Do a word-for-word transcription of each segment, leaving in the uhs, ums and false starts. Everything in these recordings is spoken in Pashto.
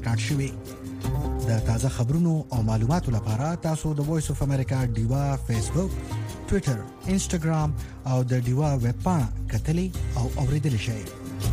ریکارډ شوی. د تازه خبرونو او معلوماتو لپاره تاسو د وایس اف امریکا ډیوا فیسبوک، ټوئیټر، انسټاګرام او د ډیوا ویب پاڼه کتلی او اوریدلی شئ.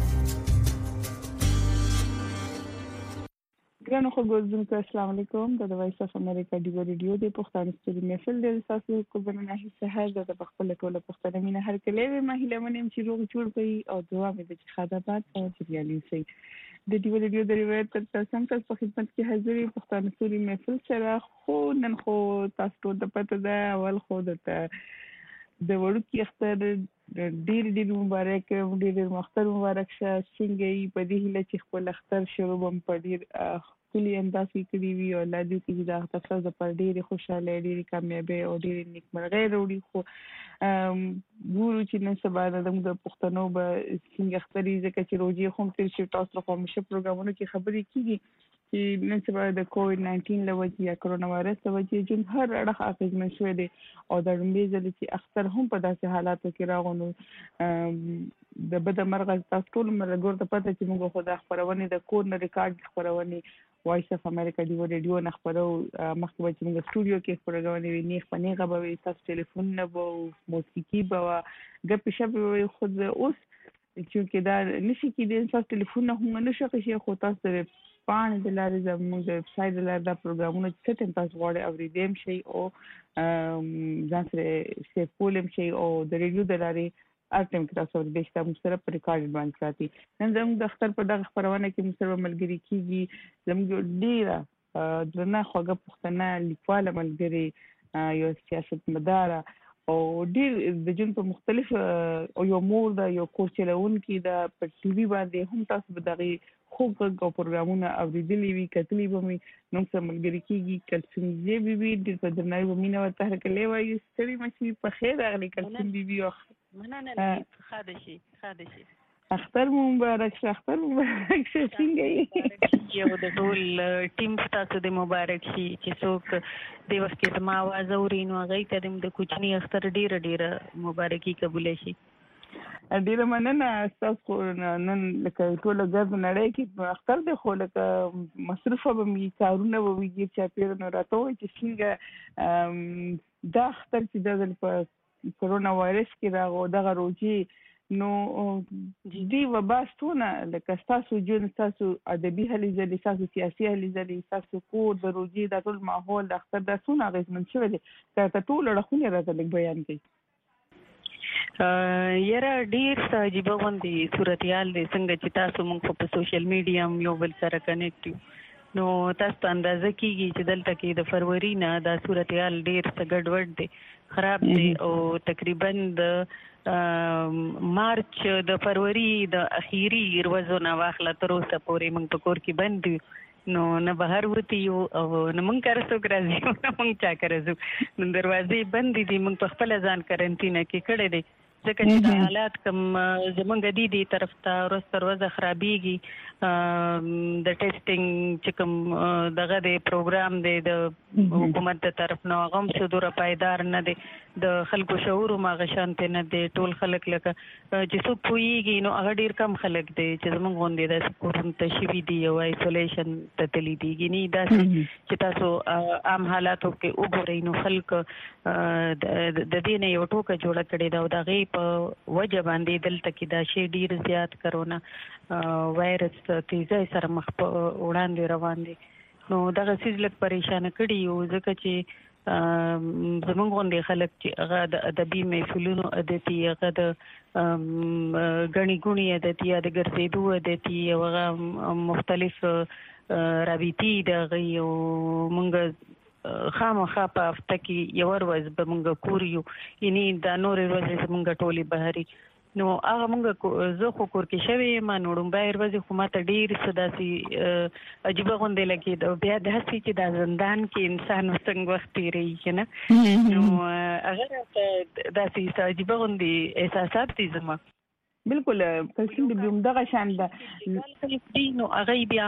ګرانو خبرونکو السلام علیکم. د وایس اف امریکا ډیوا ریډیو د پښتون ستوري محفل د تاسو کو بننه سهار د خپل ټوله پښتنه مینه هر کله وي ما هیله منم چې روغ جوړ وي او دعا مې د خدابات او جریالي سي. د ډیوا ریډیو د روایت تر تاسو په خدمت کې حاضر یم پښتون ستوري محفل سره. خو نن خو تاسو ته پته ده اول خو د د وړو کې اختر ډیر ډیر مبارک ډیر ډیر مختر مبارک شه. څنګه په دې هیله چې خپل اختر شروع بم په ډیر کلی انداز کوي وی او لا دې کې دا تاسو د پر ډیر خوشاله ډیر کامیابی او ډیر نیکمرغي وروړي. خو ګورو چې نن سبا د پښتنو به څنګه اختري ځکه چې روزي هم تر شي تاسو په مشه پروګرامونو کې خبرې کیږي چې نن سبا د کووډ ناینټین لوجه یا کرونا وایرس لوجه جون هر اړه اغیزمن شوی دی او د لومړي ځل چې اختر هم په داسې حالاتو کې راغونو د بده مرغه تاسو ټول مرګور ته پته چې موږ خو د خبرونه د کور نه ریکارډ خبرونه وایس اف امریکا دی ریډیو نه خبرو مخکې چې موږ سټوډیو کې خبرونه وی نه خپنه غوي تاسو ټلیفون نه وو موسیقي به غپ شپ خود اوس چې دا نشي کېدای تاسو ټلیفون نه هم نه شي خو تاسو پان د لارې زموږ د ویب سټ د لارې د پروګرامونو چې تم تاسو غواړئ اوریدم شي او ځان سره سیفولم شي او د ریډیو د لارې ارتم کې تاسو د بشته مستره پر ریکارډ باندې ساتي. نن زموږ د اختر په دغه خبرونه کې مستره ملګری کیږي زموږ ډیره درنه خوږه پښتنه لیکواله ملګری یو سیاست مدار او ډیر د جون په مختلف او یو مور دا یو کور چلون کې دا په ټي وي باندې هم تاسو به دغه خوب او پروګرامونه اوریدلی وی کتلی به مې نو سم ملګری کیږي کلسم یې بي بي د په درنای و مینا ورته کله وایي ستړي مشي په خیر اغلی کلسم بي بي مننه خاده شي خاده شي اختر مبارک شه اختر مبارک شه څنګه یو د ټول ټیم تاسو د مبارک شي چې څوک د وخت کې ما आवाज اورینو هغه ته د کوچنی اختر ډیر ډیر مبارکي قبول شي. ډیره مننه تاسو نن لکه ټول غږ نړۍ کې اختر د خو لکه مصرفه به می کارونه وږي چې پیر نه راټوي چې څنګه دا اختر چې د په کرونا وایرس کې راغو دغه روجي نو جدي وباستونه لکه تاسو جون تاسو ادبي هلي ځلې تاسو سیاسي هلي ځلې تاسو کور د روجي د ټول ماحول د اختر د سونه غوښمن شوی دی که ټول راخونه راته لیک بیان کړي. یاره ډیر عجیب غوندي صورتحال دی څنګه چې تاسو موږ په سوشل میډیا یو بل سره کنیکټ یو نو تاسو اندازه کیږي چې دلته کې د فروری نه دا صورتحال ډیر څه ګډوډ دی خراب دی او تقریبا د مارچ د فروری د اخیری ورځو نه واخله تر اوسه پورې موږ په کور کې بند نو نه بهر وتی یو او نه موږ کار څوک راځي نه موږ چا کړو نو دروازې بند دي موږ په خپل ځان کرنټینه کې کړې دي ځکه چې د حالات کوم زمونږ د دې طرف ته ورځ تر ورځ خرابېږي د ټیسټینګ چې کوم دغه د پروګرام دی د حکومت د طرف نه غم صدور پایدار نه دی د خلکو شعور ما غشانته نه دی ټول خلک لکه چې څو پويږي نو هغه ډیر کم خلک دی چې زمونږ غونډې د کورن تشوی دی او ایسولیشن ته تللی دی ګني دا چې تاسو عام حالاتو کې وګورئ نو خلک د دې نه یو ټوکه جوړه کړې دا او دغه په وجه باندې دلته کې دا شی ډیر زیات کرونا وایرس تیزه سره مخ په وړاندې روان دي نو دغه سیز لک پریشان کړي یو ځکه چې زمونږ غونډې خلک چې هغه د ادبي محفلونو ادتي هغه د غني ګونی ادتي د ګرځېدو ادتي او هغه مختلف رابطي د یو مونږ خامخا په هفته کې یو ورځ به مونږ کوریو یعنی دا نور ورځې مونږ ټولي بهري نو هغه مونږ زه خو کور کې شوی ما نوړم بهر ورځې خو ماته ډیر صداسي عجیب غونډه لګي دا بیا د هسي چې د زندان کې انسان وسنګ وخت تیری کنه نو هغه داسي عجیب غونډه احساسات دي زما بالکل کله چې دغه شان ده نو هغه بیا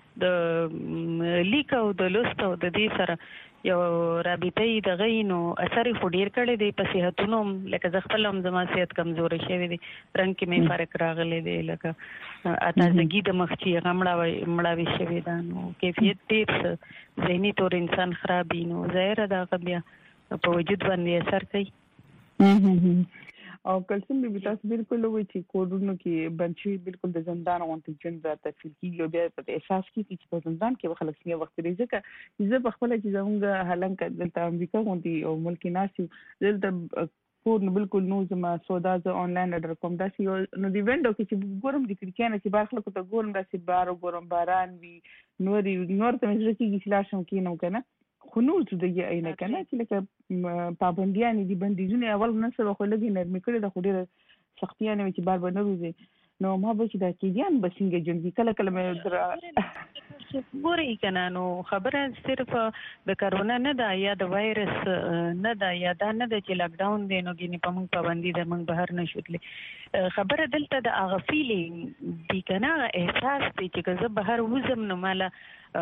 د لیک او د لوست او د دې سره یو رابطه د غینو اثر خو ډیر کړی دی په صحتونو لکه زه خپل هم زما صحت کمزوري شوی دی رنګ کې مې فرق راغلی دی لکه اتازګي د مخ چې غمړاوي مړاوي شوی دا نو کیفیت ډیر ذهني تور انسان خرابې نو ظاهر دا بیا په وجود باندې اثر کوي او کلسم به تاسو بالکل وایي چې کورونو کې بنچي بالکل د زندان غونټ جن راته فل کیږي بیا په احساس کې چې په زندان کې خلک څنګه وخت لري ځکه زه په خپل چې زموږ هلنګ دلته امریکا غونټي او ملک ناسي دلته کور نو بالکل نو زما سودا ز آنلاین اډر کوم دا سی نو دی وینډو کې چې ګورم د کړکۍ چې بار خلکو ته ګورم دا سی بار ګورم باران وی نوري نور ته مې ځکه چې لاشم کې نو کنه خنوز د یې اینه کنه چې لکه پابندیان دي بندیزونه اول نه سره خو لګي نرمي کړي د خوري سختیانه چې بار بار نه روزي نو ما به چې دا کېدان بسنګ جون کله کله مې در ګوري کنه نو خبره صرف د کرونا نه دا یا د وایرس نه دا یا دا نه د چې لاک ډاون دی نو ګینه په موږ پابندي د موږ بهر نه شوتلې خبره دلته د هغه فیلینګ دی کنه احساس دی چې زه بهر وزم نو مالا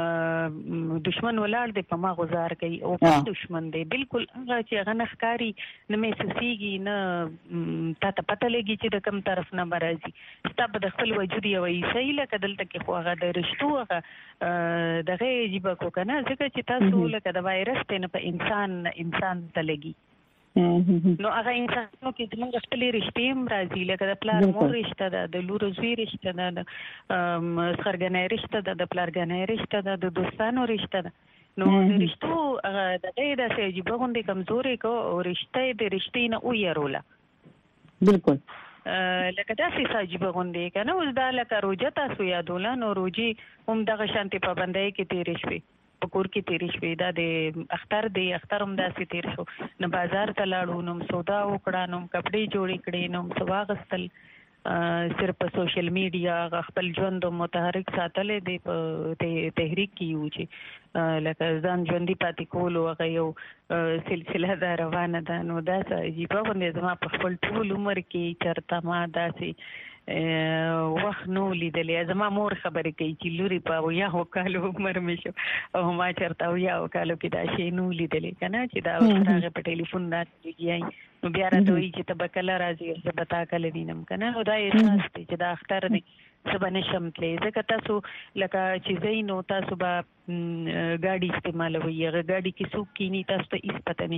دشمن ولاړ دی په ما غزار کوي او په دشمن دی بالکل هغه چې هغه نخکاری نه محسوسيږي نه تا ته پته لګي چې د کوم طرف نه مرضی ستا په خپل وجود یو صحیح لکه دلته کې خو هغه د رښتو هغه دغه جيبه کو کنه ځکه چې تاسو لکه د وایرس ته په انسان انسان ته لګي نو هغه انسانو کې موږ خپل رښتې هم راځي لکه د پلار مور رښته ده د لور زوی رښته ده د خرګنې رښته ده د پلارګنې رښته ده د دوستانو رښته ده نو د رښتو هغه دغه د سېجيبه غونډې کمزوري کو او رښتې د رښتې نه ويروله بالکل لکه داسې ساجيبه غونډې کنه اوس دا لکه روزه تاسو یادول نو روزي هم دغه شانتي پابندۍ کې تیرې شوې په کور کې تیرې شوې دا د اختر دی اختر هم داسې تیر شو نو بازار ته لاړو نو سودا وکړه نو کپڑے جوړې کړې نو سواغستل صرف په سوشل میډیا خپل ژوند متحرک ساتلې دی په تحریک کې یو چې لکه ځان ژوندۍ پاتې کول او هغه یو سلسله دا روانه ده نو دا چې په باندې زما په خپل ټول عمر کې چرته ما داسې وخت نو لیدلې زما مور خبرې کوي چې لوري په یا وکالو عمر مې شو او ما چرته یا وکالو کې دا شی نو لیدلې کنه چې دا هغه په ټلیفون راځي نو بیا راته وایي چې تبکل راځي چې بتا کله دینم کنه او دا احساس دی چې دا اختر دی سبا نشم تلې ځکه تاسو لکه چې زینو تاسو به ګاډي استعمالوي هغه ګاډي کې څوک کینی تاسو ته هیڅ پته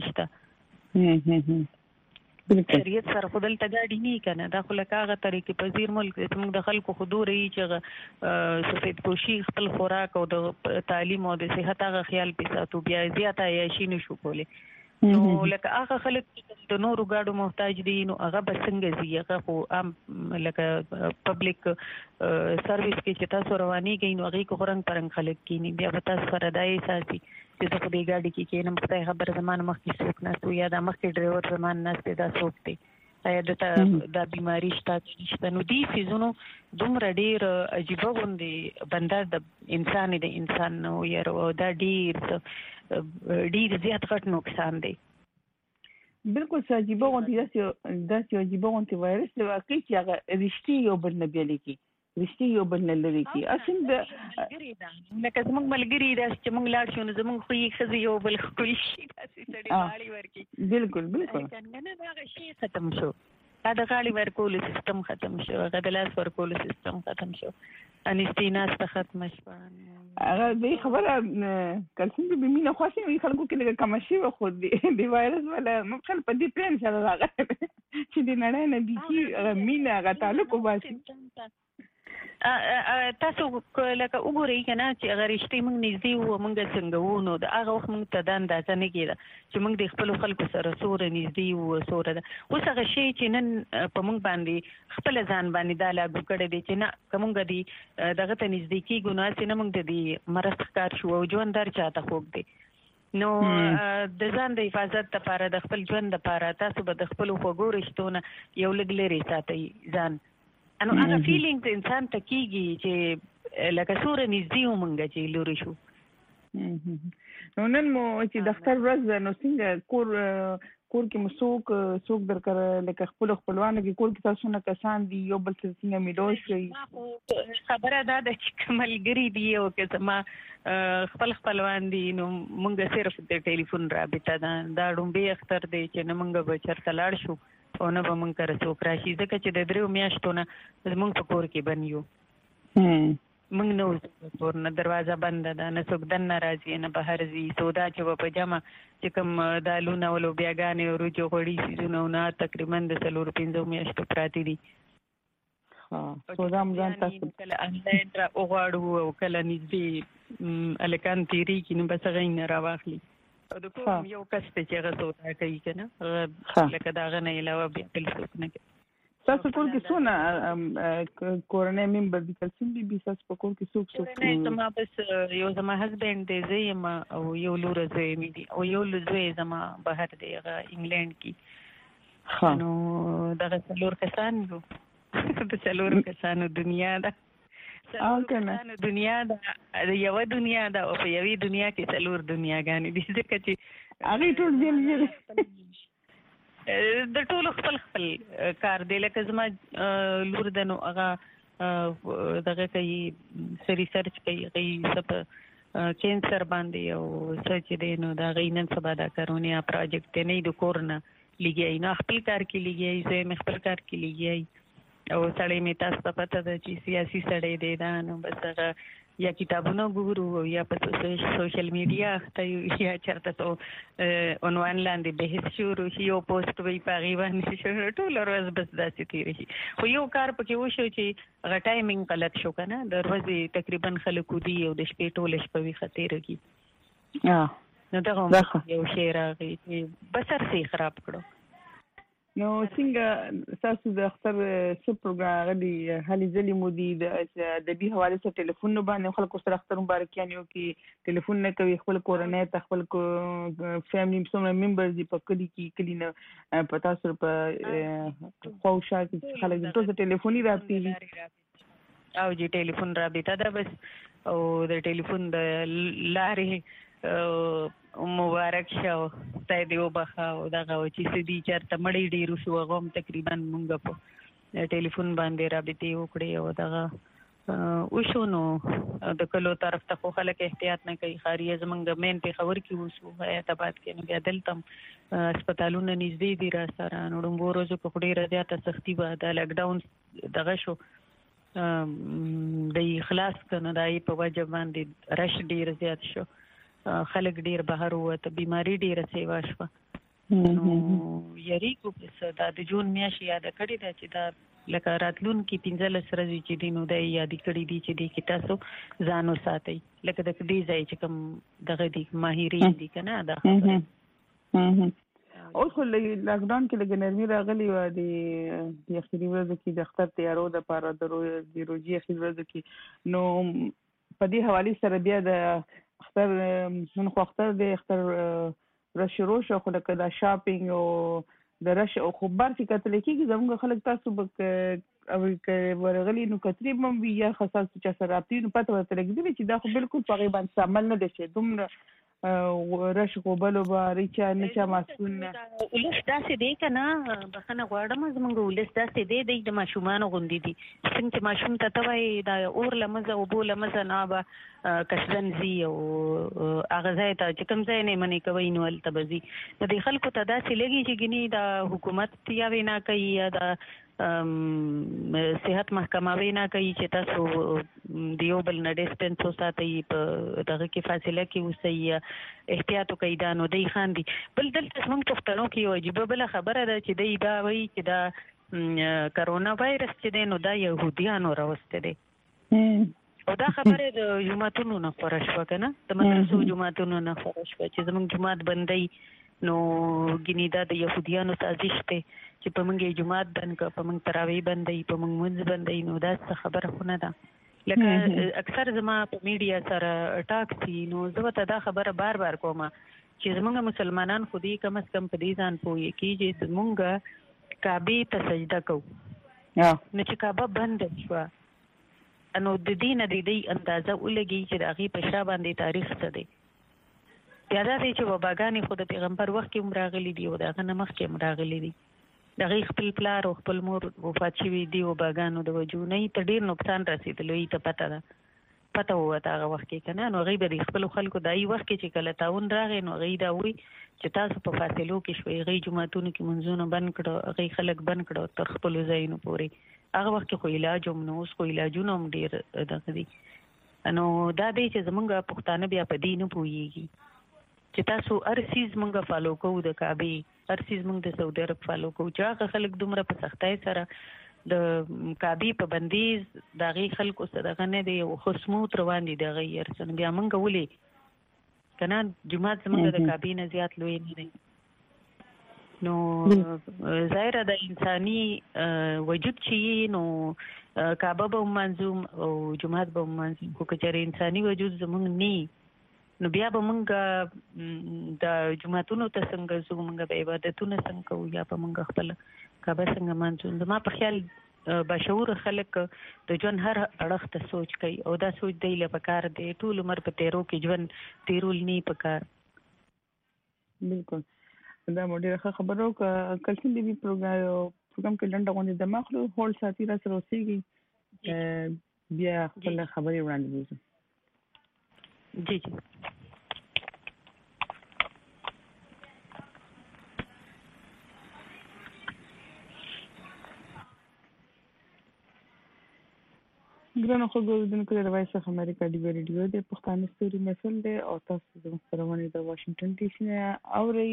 نشته شریعت سره خدل ته ګاډي نه کنه دا خو لکه هغه طریقې په زیر ملک زموږ د خلکو حضور یې چې سفید پوشي خپل خوراک او د تعلیم او د صحت هغه خیال پېساتو بیا زیاته یې شي نشو کولی نو لکه هغه خلک د نورو ګاډو محتاج دي نو هغه به څنګه زی هغه خو عام لکه پبلک سرویس کې چې تاسو رواني کوي نو هغه کو رنګ پرنګ خلک کینی بیا به تاسو سره دای ساسي چې زه په دې ګاډي کې کینم خدای خبر زمانه مخکې څوک نه سو یا د مخکې ډرایور زمانه نه دا څوک دی ایا د د بیماری شته چې نو دې سيزونو دومره ډیر عجیب غوندي بنده د انسان د انسان نو یو دا ډیر ډیر زیات غټ نقصان دی بالکل عجیب غوندي داسې داسې عجیب غوندي وایرس د واقعي چې هغه رښتې یو بل نه بیل کی رښتې یو بل نه لري کی اصل د لکه زموږ ملګری دا چې موږ لاړ شو نو زموږ خو یې خزي یو بل خو شي داسې سړی غاړي ورکی بالکل بالکل څنګه نه دا شي ختم شو دا د غاړي ورکول سیستم ختم شو هغه د لاس ورکول سیستم ختم شو انستیناس ته ختم شو هغه دې خبره کلسم به مینه خوښي وي خلکو کې لږه کم شي خو دې وایرس ولا مخل په دې پلان سره راغلی چې دې نړۍ نه دي چې مینه هغه تعلق وباسي تاسو لکه وګورئ کنه چې هغه رښتې موږ نږدې وو موږ څنګه وو نو د هغه وخت موږ ته دا اندازه نه کېده چې موږ د خپل خلکو سره سوره نږدې وو سوره ده اوس هغه شی چې نن په موږ باندې خپل ځان باندې دا لاګو کړی دی چې نه کومګ دی دغه ته نږدې کېږو نو چې نه موږ د دې مرض ښکار شو او ژوند در چاته خوږ دی نو د ځان د حفاظت لپاره د خپل ژوند لپاره تاسو به د خپل خوږو رښتونه یو لږ لري ساتئ ځان انو هغه فیلینګ انسان ته کیږي چې لکه سوره نږدې ومنګه چې لوري شو نو نن مو چې د اختر ورځ نو څنګه کور کور کې مسوک سوک درکره لکه خپل خپلوانو کې کور کې تاسو نه کسان دي یو بل څه څنګه میلوي شي خبره دا ده چې کملګری دی او که زما خپل خپلوان دي نو مونږ صرف د ټلیفون رابطه ده دا ډومبي اختر دی چې نه مونږ به چرته لاړ شو او نه به مونږ کره څوک راشي ځکه چې د دریو میاشتو نه مونږ په کور کې بند یو مونږ نه اوسو کور نه دروازه بنده ده نه څوک دننه راځي نه بهر ځي سودا چې به په جمع چې کوم دالونه او لوبیاګانې او وریجو غوړي څیزونه نه تقریبا د څلورو پنځو میاشتو پراته دي سودا هم ځان تاسو کله انلاین را وغواړو او کله نږدې الکان تیری کې نه بس هغه نه راواخلي او د کوم یو کس ته چې هغه سودا کوي که نه لکه د هغه نه علاوه بیا بل څوک نه کوي تاسو کور کې څونه کورنۍ ممبر دي کلسیم بي بي تاسو په کور کې څوک څوک نه زما بس یو زما هسبند دی زه یم او یو لور زوی مې دي او یو زوی زما بهر دی هغه انګلند کې نو دغه څلور کسان یو د څلور کسانو دنیا ده څلور کسانو دنیا ده یو دنیا ده او په یوې دنیا کې څلور دنیاګانې دي ځکه چې هغه ټول دی د ټولو خپل خپل کار دی لکه زما لور ده نو هغه دغه کوي څه ریسرچ کوي هغې څه په کینسر باندې او څه چې دی نو د هغې نن سبا دا کارونه پروجیکټ دی نه د کور نه لګیایي نو خپل کار کې لګیایي زه مې خپل کار کې لګیایي او سړی مې تاسو ته پته ده چې سیاسي سړی دی دا نو بس هغه یا کتابونه ګورو یا په سوشل میډیا اخته یو یا چېرته څو عنوان لاندې بحث شروع شي یو پوسټ وي په هغې باندې شروع ټوله ورځ بس داسې تېره شي خو یو کار پکې وشو چې هغه ټایمینګ غلط شو که نه د ورځې تقریبا خلک ودي او د شپې ټوله شپه ویښه تېره کړي نو دغه یو شی راغی چې بسر سې خراب کړو نو څنګه تاسو د اختر څه پروګرام غلي هلي ځلې مو دي د ادبي حوالې سره ټلیفون نه باندې خلکو سره اختر مبارکیانې وکړي ټلیفون نه کوي خپل کورنۍ ته خپل فیملي څومره ممبرز دي په کلي کې کلي نه په تاسو په خواوشا کې خلک ټول ټلیفوني رابطې دي او جی ټلیفون رابطه ده بس او د ټلیفون د لارې مبارک شو خدای دې وبخښه او دغه چې څه دي چېرته مړی ډېر وشو هغه هم تقریبا مونږ په ټلیفون باندې رابطې وکړې او دغه وشو نو د کلو طرف ته خو خلک احتیاط نه کوي ښاري زمونږ مین پېښور کې اوسو حیات آباد کې نو بیا دلته هم هسپتالونه نږدې دي را سره نو ډومبو ورځو کې خو ډېره زیاته سختي به د لاکډاون دغه شو د خلاص که نو د هغې په وجه باندې رش ډېر زیات شو خلک ډیر بهر ووته بیماری ډیره سیوا شوه نو یریږو بس دا د جون میاشتې یاده کړې ده چې دا لکه راتلونکي پنځلس ورځې چې دي نو دا یې یادې کړې دي چې دې کې تاسو ځان وساتئ لکه د دې ځای چې کوم دغه دي ماهرین دي که نه دا خبره اوس خو لاکډاون کې لږ نرمي راغلې وه د اخري ورځو کې د اختر تیارو دپاره د روژې اخري ورځو کې نو په دې حوالې سره بیا د اختر نن خو اختر دی اختر رش شروع شو خو لکه دا شاپینګ او د رش او خو بار چې کتلی کېږي زموږ خلک تاسو به او که ورغلي نو کتري به هم وي یا خاص چا سره رابطې نو پته ورته لګېدلې چې دا خو بالکل په هغې باندې عمل نه دی شوی دومره رش غوبلو به ریچا نه چا ماسکون نه ولس داسې دی که نه بخښنه غواړم زموږ ولس داسې دی دی د ماشومانو غوندې دي څنګه چې ماشوم ته ته وایې دا اور له مزه اوبو له مزه نه به کشدن ځي او هغه ځای ته چې کوم ځای نه یې منې کوئ نو هلته به ځي نو دې خلکو ته داسې لګي چې ګینې دا حکومت یا وینا کوي یا دا صحت محکمه وینا کوي چې تاسو د یو بل نه ډسټنس وساتئ په دغه کې فاصله کې اوسئ احتیاط وکئ دا نو دی خاندي بل دلته زموږ پښتنو کې یو عجیبه بله خبره ده چې دی دا وایي چې دا کرونا وایرس چې دی نو دا یهودیانو راوستی دی او دا خبره د جوماتونو نه خوره شوه که نه د مدرسو جوماتونو نه خوره شوه چې زموږ جومات بندی نو ګینې دا د یهودیانو سازش دی چې په موږ یې جومات بند کړه په موږ تراویح بندوي په موږ مونځ بندوي نو دا څه خبره خو نه ده لکه اکثر زما په میډیا سره ټاک سي نو زه ورته دا خبره بار بار کومه چې زموږ مسلمانان خو دې کم از کم په دې ځان پوهې کېږي چې زموږ کعبې ته سجده کوو نو چې کعبه بنده شوه نو د دې نه د دې اندازه ولګي چې د هغې په شا باندې تاریخ څه دی بیا دا دی چې وباګانې خو د پیغمبر وخت کې هم راغلي دي او د هغه نه مخکې هم راغلي دي. د هغې خپل پلار او خپل مور وفات شوي دي وباګانو د وجو نه ته ډېر نقصان رسېدلو ته پته ده پته ووته هغه وخت کې که نه. نو هغوی به د خپلو خلکو د هغې وخت کې چې کله تاون راغی نو هغوی دا وایي چې تاسو په فاصلو کې شوئ. هغوی جوماتونو کې منځونه بند کړه، هغوی خلک بند کړه تر خپلو ځایونو پورې. هغه وخت کې خو علاج هم نه، اوس خو علاجونه هم ډېر دغه دي. نو دا دی چې زمونږ پښتانه بیا په دې نه پوهېږي چې تاسو هر څیز مونږ فالو کوو د کعبې، هر څیز مونږ د سعودي عرب فالو کوو. چې هغه خلک دومره په سختۍ سره د کعبې په بندیز د هغې خلکو څه دغه نه دی او ښه سموت روان دي د هغې هر څه. بیا مونږ ولې که نه جومات زمونږ د کعبې نه زیات لوی نه دی. نو ظاهره د انساني وجود چې نو کعبه به ومانځو او جومات به ومانځو، خو که چېرې انساني وجود زمونږ نه نو بیا به مونږ د جوماتونو ته څنګه ځو، مونږ به عبادتونه څنګه کوو، یا به مونږ خپله کعبه څنګه مانځو. زما په خیال باشعوره خلک د ژوند هر اړخ ته سوچ کوي او دا سوچ دی له پکار دی. ټول عمر په تیرو کې ژوند تیرول نه پکار. بالکل دا مو ډېره ښه خبره وکړه. کلسیم بیبي پروګرام کې لنډه غونډه دمه کړو، هول ساتي را سره اوسېږي، بیا خپله خبرې وړاندې بوځو. جی جی ګرانو خلکو اوریدونکو د وایس اف امریکا ډیوی ریډیو د پښتانه ستوري محفل دی او تاسو د محترمانه د واشنگټن ډي سي نه اورئ.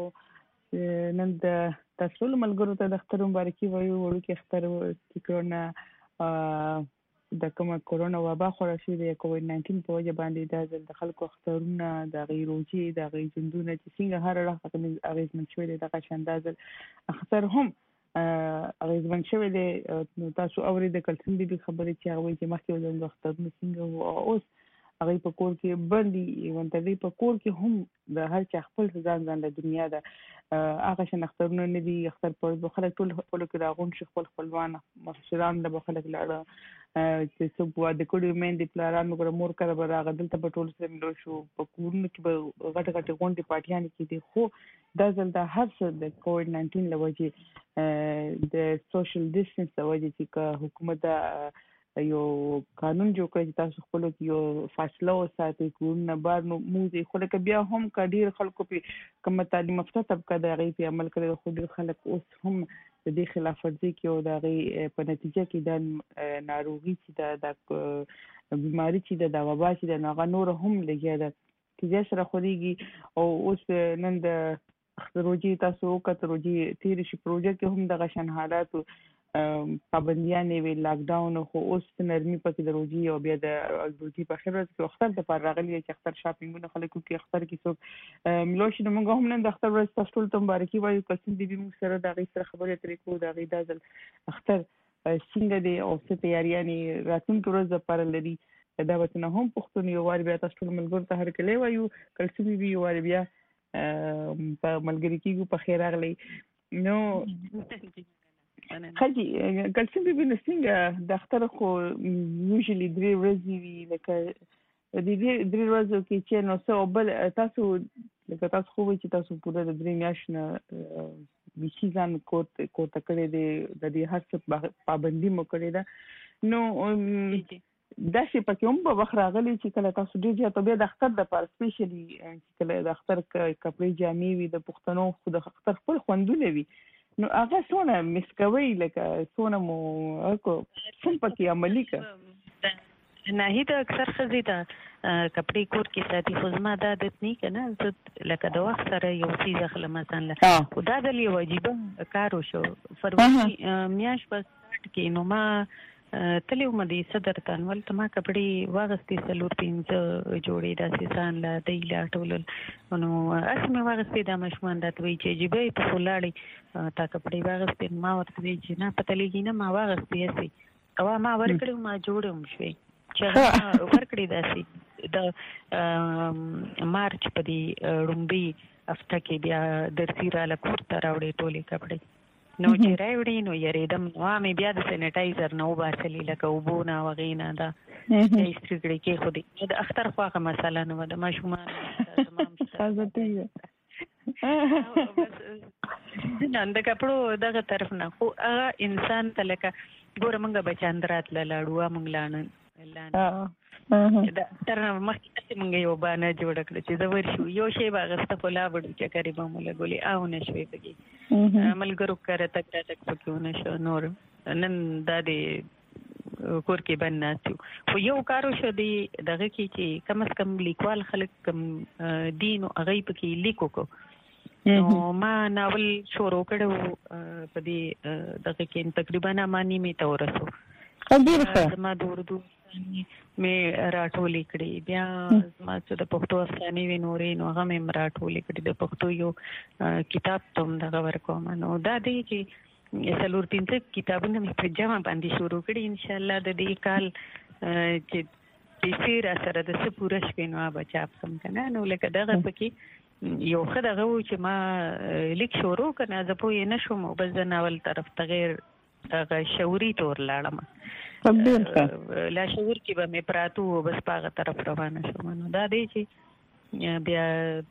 او نن د تاسو ټول ملګرو ته د اختر مبارکي وایو. وړوکی اختر چې کرونا د کومه کرونا وبا خوره شوې د کووډ ناینټین په وجه باندې دا ځل د خلکو اخترونه د هغې روژې د هغې ژوندونه چې څنګه هر اړخ اغېزمن شوی دی دغه شان دا ځل اختر هم اغېزمن شوی دی. نو تاسو اورئ د کلسیم بیبي خبرې چې هغه وایي چې مخکې به زموږ اخترونه څنګه وو او اوس هغوی په کور کې بند دي. ایون تر دې په کور کې هم د هر چا خپل ځان ځان له دنیا ده هغه شان اخترونه نه دي. اختر په خلک ټول خپلو کې راغونډ شي، خپل خپلوان مشران له به خلک لاړه چې څوک واده کړي میندې پلاران وګوره مور کره به راغله، دلته به ټول سره ملو شو، په کورونو کې به غټې غټې غونډې پارټیانې کېدې. خو دا ځل دا هر څه د کووډ ناینټین له وجې د سوشل ډسټنس له وجې چې که حکومت یو قانون جوړ کړی چې تاسو خپلو کې یو فاصله وساتئ، کورونه بار نو موزئ. خو لکه بیا هم که ډېر خلکو پې کومه تعلیم یافته طبقه د هغې پې عمل کړی، خو ډېر خلک اوس هم د دې خلاف ورزي کوي او د هغې په نتیجه کې دا ناروغي چې ده دا بیماري چې ده دا وبا چې ده نو هغه نوره هم لګیا ده چې ځای سره خورېږي. او اوس نن د روژې تاسو وکړه روژې تېرې شي، په روژه کې هم دغه شان حالاتو پابندیانې وې، لاکډاون، خو اوس نرمي پکې د روژې او بیا د روژې په اخر ورځ کې اختر دپاره راغلي چې اختر شاپینګونه خلک وکړي، اختر کې څوک ملو شي. نو موږ هم نن د اختر ورځ تاسو ټول ته مبارکي وایو. کلسیم بیبي موږ سره د هغې سره خبرې اترې کوو د هغې دا ځل اختر څنګه دی او څه تیاریانې راتلونکي ورځ دپاره لري. دا به نه هم پوښتنې یو وارې بیا تاسو ټول ملګرو ته هرکلی وایو. کلسیم بیبي یو وارې بیا په ملګري کېږو. په خیر راغلی. نو خجی کلسیم بیبي نو څنګه د اختر خو یوژلي درې ورځې وي، لکه د دې درې ورځو کې چې نو څه او بل تاسو لکه تاسو خو وایي چې تاسو پوره د درې میاشتو نه بیخي ځان کور ته کړی دی، د دې هر څه پابندي مو کړې ده. نو داسې پکې هم په وخت راغلی چې کله تاسو ډېر زیات بیا د اختر دپاره سپیشلي چې کله د اختر کپړې جامې وي د پښتنو خو د اختر خپل خوندونه وي، نو هغه څونه مس کوئ، لکه څونه مو څوم پکې عملي که ناهید اکثر ښځې ته کپړې کور کې ساتي، خو زما دا عادت نه که نه زه لکه د وخت سره یو څیز اخلم ځان له. خو دا ځل یو عجیبه کار وشو. فروری میاشت په سټارټ کې نو ما تللی وم د صدر ته، نو هلته ما کپړې واغستې څلور پنځه جوړې داسې ځان له دی له اټولل. نو هسې مې واغستې دا ماشومان راته وایي چې عجیبه یې په خو لاړې تا کپړې واغستې. ما ورته وایي چې نه پته لګي نه ما واغستې هسې او ما ورکړې ما جوړې هم شوې چې هغه ورکړې داسې د مارچ په دې ړومبۍ هفته کې بیا درسي راله کور ته راوړې ټولې کپړې. نو چې راوړي نو یریدم نو مې بیا د سینیټایزر نو باسلی لکه وبونه وغینا دا استریګړي کې خو دې د اختر خواغه مسله نو د ماشومان تمام تازه دی نن د کپړو دغه طرف نه خو هغه انسان ته لکه ګوره مونږه بچاندرات لاړو مونږ لاړ دا تر مخکې چې مونږ یو باندې جوړ کړ چې د ورشو یو شی باغسته کولا وړو چې قریبا موږ ګولې او نشوي بګي ملګرو کړه تک تک پکونه شو نور نن دا دې کور کې بناتو خو یو کارو شو دی دغه کې چې کم از کم لیکوال خلک کم دین او هغه پکې لیکو کو نو ما ناول شروع کړو په دې دغه کې تقریبا مانی می تورسو خبر ښه ما د اردو مې راټولې کړې بیا ما چې د پښتو افسانې وی نورې نو هغه مې راټولې کړې د پښتو یو کتاب تم دغه ورکوم نو دا دی چې سلور پینځه کتابونه مې په جمع باندې شروع کړي ان شاء الله د دې کال چې پیسې را سره د څه پوره شوي نو به چاپ سم کنه نو لکه دغه پکې یو ښه دغه و چې ما لیک شروع کنه زه پوه نه شوم بس د ناول طرف ته غیر هغه شعوري تور لاړم لا شعور کې به مې پراتو بس پاغه طرف روانه شوم نو دا دی چې بیا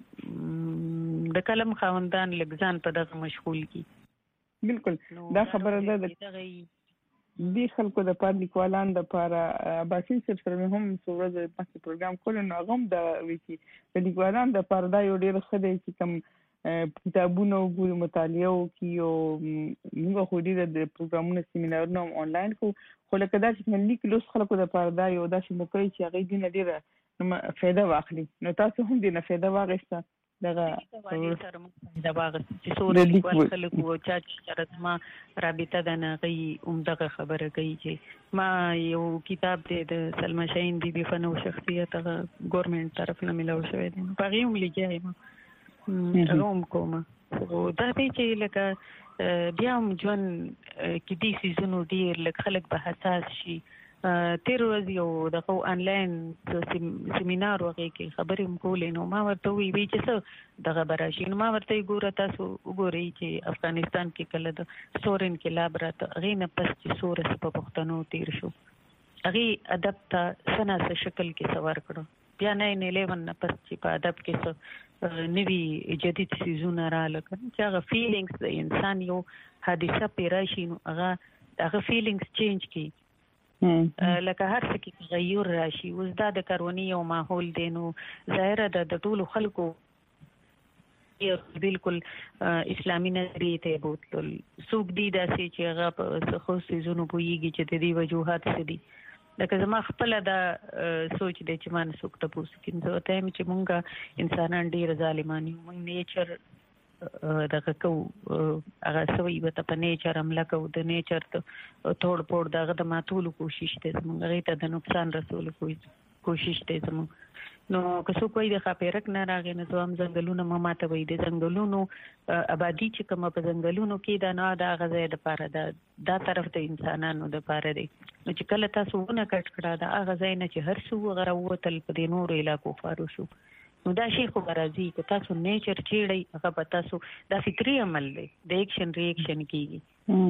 د کلم خاوندان لګزان په دغه مشغول کی بالکل دا خبره ده د دې خلکو د پاره لیکوالان د پاره باسي صرف سره هم څوره د پاتې پروګرام کول نو هغه د ویکي د لیکوالان د پاره دا یو ډیر ښه دی چې کوم کتابونه وګوري مطالعه وکړي او موږ خو دې د پروګرامونو سیمینارونو آنلاین کو خو لکه دا چې لیک لوس خلکو د پاره دا یو داسې موقع چې هغه دې نه ډیره فایده واخلي نو تاسو هم دې نه فایده واغسته دغه سره موږ دا باغ چې سوري لیکوال خلکو چا چې ما رابطه ده نه غي عمدغه خبره کوي چې ما یو کتاب دی د سلمى شاهین بیبي فن او شخصیت هغه ګورنمنت طرف نه ملو شوی دی په غي هم لیکي ما روم کوم او دا به چې لکه بیا هم ژوند کې دې سيزونو ډیر لکه خلک به حساس شي تیر ورځ یو دغه آنلاین سیمینار وغه کې خبرې مکولې نو ما ورته وی وی چې څه دغه براشي نو ما ورته ګوره تاسو وګورئ چې افغانستان کې کله د سورن کې لابرات غینه پس چې سورس په پښتنو تیر شو هغه ادب ته سناسه شکل کې سوار کړو بیا نه نه لیون نه پس چې په ادب کې څه نوی جدید سيزونه را لکه چې هغه فیلینګز د انسان یو حادثه پیراشي نو هغه هغه فیلینګز چینج کی لکه هر څه کې تغیر راشي اوس دا د کارونی یو ماحول دی نو ظاهر ده د ټولو خلکو بالکل اسلامي نظریه ته بوتل سوق دي داسې چې هغه په خو سيزونو پويږي چې د دې وجوهات څه دي لکه زما خپل دا سوچ دی چې مان سوق ته پوس کینځو ته چې مونږه انسانان ډیر ظالمانی مونږ نیچر دغه کو هغه سوي وته په نیچر عمله کو د نیچر ته توړ پوړ دغه د ماتولو کوشش ته موږ غي ته د نقصان رسول کوشش ته زمو نو که څوک وایي د خاپیرک نه راغی نه زوم ځنګلونو ما ماته وایي د ځنګلونو آبادی چې کوم په ځنګلونو کې دا نه دا غزه د پاره دا دا طرف ته انسانانو د پاره دی نو چې کله تاسو ونه کټ کړه دا غزه نه چې هر څو غره وتل په دې نور علاقو فارو شو نو دا شی خو راځي که تاسو نیچر چیړی هغه په تاسو دا فکری عمل دی د ایکشن ریاکشن کیږي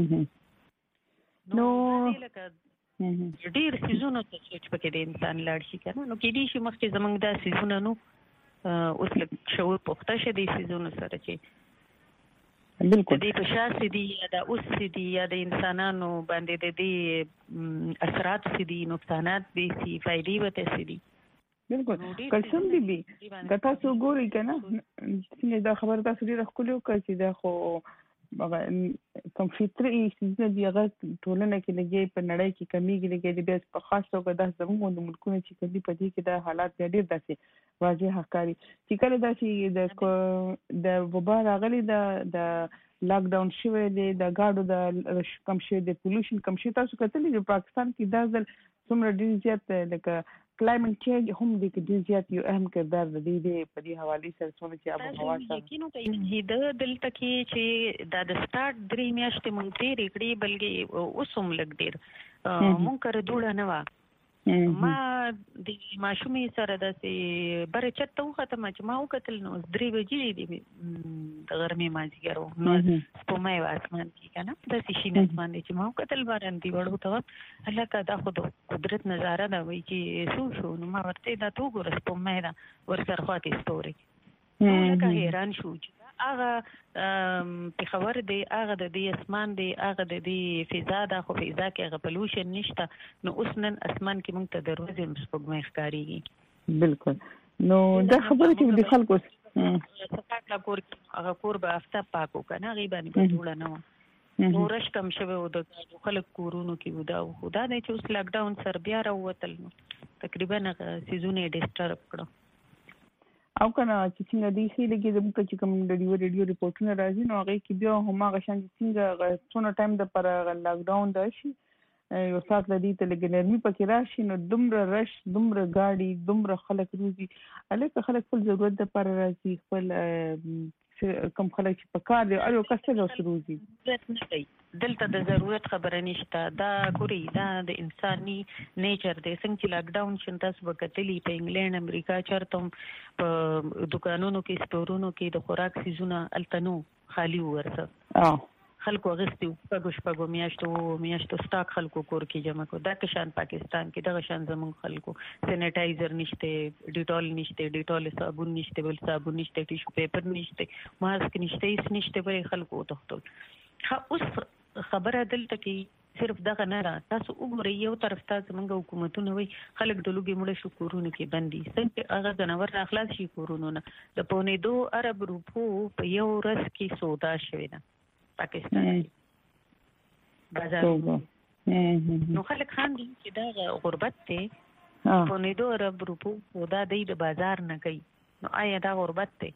نو ډیر سيزونو ته سوچ پکې د انسان لاړ شي کنه نو کې دي چې مخکې زمنګ دا سيزونه نو اوس له شعور پخته شه دي سيزونو سره چې بالکل دې په شاسې دي یا د اوس دي یا د انسانانو باندې د دې اثرات دي نقصانات دي سي فائدې وته سي دي بالکل کلسم دی بي دا تاسو ګورئ کنه چې دا خبره تاسو ډیره خولو کوي چې دا خو کوم فطري سيزونه دی هغه ټولنه کې لګي په نړۍ کې کمیږي لګي د بیس په خاص توګه د زموږ د ملکونو چې کدي په دې کې د حالات ډېر داسې واضح ښکاري چې کله داسې د د وبا راغلي د د لاک ډاون شوی دی د گاډو د کم شوی د پولوشن کم شوی تاسو کتلې د پاکستان کې دا ځل څومره ډېر زیات لکه کلایمټ چینج هم د کې ډېر زیات یو اهم کردار لري دی په دې حواله سره څونه چې آب و هوا سره یقینو کوي د دلته کې چې د سٹارټ درې میاشتې مونږ تیرې کړې بلکې اوس هم لګ ډېر مونږ کړه دوړه نه وا ما د ماشومې سره داسې بره چته وختم چې ما وکتل نو درې بجې دي د غرمې مازدیګر وو نو سپوږمۍ وه اسمان کې که نه داسې شین اسمان دی چې ما وکتل باران دی وړو ته هلکه دا خو د قدرت نظاره ده وایي چې څو شو نو ما ورته دا ته وګوره سپوږمۍ ده ورسره خواته ستوري نو لکه حیران شو چې هغه پېښور دی هغه د دې اسمان دی هغه د دې فضا ده خو فضا کې هغه پلوشن نشته نو اوس نن اسمان کې موږ ته د ورځې سپوږمۍ ښکارېږي. بالکل نو دا خبره چې د خلکو څه کور هغه کور به آفتاب پاک وو که نه هغې باندې به جوړه نه وه نو رش کم شوی و د خلک کورونو کې وو دا خو دا دی چې اوس لاکډاون سره بیا راووتل نو تقریبا هغه څیزونه یې ډسټرب کړه او کنه چې څنګه دی خېله کې زموږ چې کوم د ډیو ریډیو ریپورټونه راځي نو هغه کې بیا هم هغه شان څنګه څونه ټایم د پر لاک ډاون دی شي یو سات لدی ته لګنرمي پکې راشي نو دومره رش دومره گاډي دومره خلک روزي الکه خلک خپل ضرورت د پر راځي خپل کم خلک چې په کار دی او کسل وسروزي دلته د ضرورت خبره نشته دا ګوري دا د انساني نیچر دی څنګه چې لاک ډاون شون تاسو وکتلی په انګلند امریکا چرته په دکانونو کې سټورونو کې د خوراک سيزونه التنو خالی ورته خلکو غستیو پګوش پګو میاشتو میاشتو سٹاک خلکو کور کې جمع کو دا کشان پاکستان کې دغه شان زمون خلکو سینیټایزر نشته ډیټول نشته ډیټول صابون نشته بل صابون نشته ټیشو پیپر نشته ماسک نشته هیڅ نشته بل خلکو ته ها اوس خبره دلته کې صرف دغه نه را تاسو وګورئ یو طرف ته زمونږ حکومتونه وي خلک د لوګي مړه شو کورونه کې بندي څنګه هغه جنور اخلاص شي کورونه نه د پونې دو عرب روپو په یو ورځ کې سودا شوی ده پاکستان بازار نو خلک خاندي چې دا غربت ته پونې دو عرب روپو سودا دی د بازار نه کوي نو آیا دا غربت ته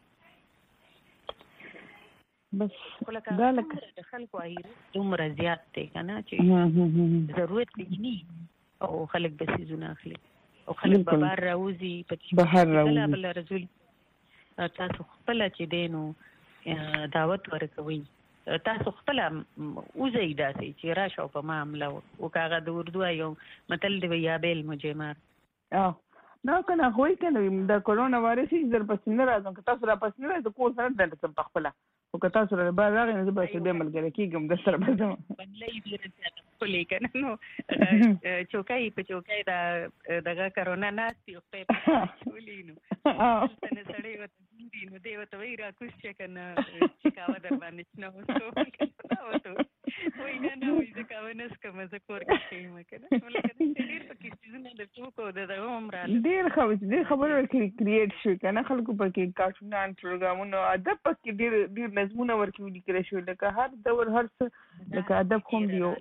بس دا لکه د خلکو ایر دومره زیات دی کنه چې ضرورت لګنی او خلک به سيزونه اخلي او خلک به بهر راوځي په بهر راوځي بل رسول تاسو خپل چې دینو دعوت ورکوي تاسو خپل اوزي داسي چې راشه په معاملې او کاغه د اردو یو متل دی یا بیل مجمار اه نو کنه هوی کنه د کورونا وایرس در پسې نه راځم که تاسو را پسې نه راځو کور سره دلته په خپل او که تاسو را به راغی نو به څه به ملګری کیږم د سره به زما بلې دې راځه په لیکنه نو چوکای په چوکای دا دغه کورونا ناستي او په ولینو څنګه سړی وته دي نو دی وته وی را کوش چې کنه چې کاوه در باندې نو وسو وته وای نه نو یې کاوه نس کوم ز کور کې ما کنه ولکه ډیر پکې څه د ټوکو د عمره ډیر خو ډیر خبره کریټ شو کنه خلکو پکې کارټونان پروګرامونه ادب پکې ډیر ډیر نظمونه ورکو لیکل شو لکه هر دور هر څه لکه ادب کوم دیو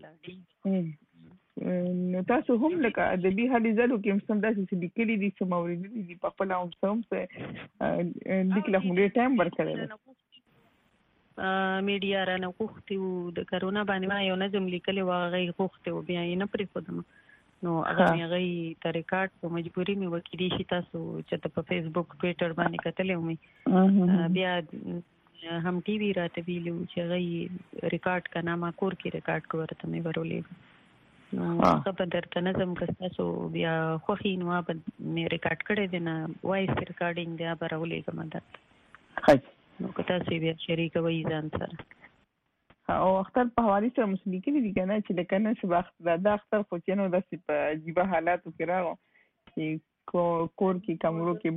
نو تاسو هم لکه ادبي حالي زلو کې هم داسې چې لیکلي دي چې موریدي دي په خپل هم سم څه لیکل هم ډیر ټایم ورکړل میډیا را نه غوښتي د کرونا باندې ما یو نظم لیکلی و هغه غوښتي و بیا یې نه پرېښودم نو هغه مې هغې ته ریکارډ په مجبوري مې وکړي شي تاسو چې ته په فیسبوک ټویټر باندې کتلی ومې بیا هم ټي وي راته ویلي و چې هغه ریکارډ که نه ما کور کې ریکارډ کړو ورته مې ورولېږه نو هغه به درته نظم که ستاسو بیا خوښي نو هغه به مې ریکارډ کړی دی نه وایس ریکارډینګ دی هغه به راولېږم درته نو که تاسو بیا شریکوئ ځان سره او اختر په حواله سره مسلې کې دي کنه چې لکه نه شبه دا اختر خو چې نو داسې په عجیبه حالاتو کې راغو چې کور کې کمرو کې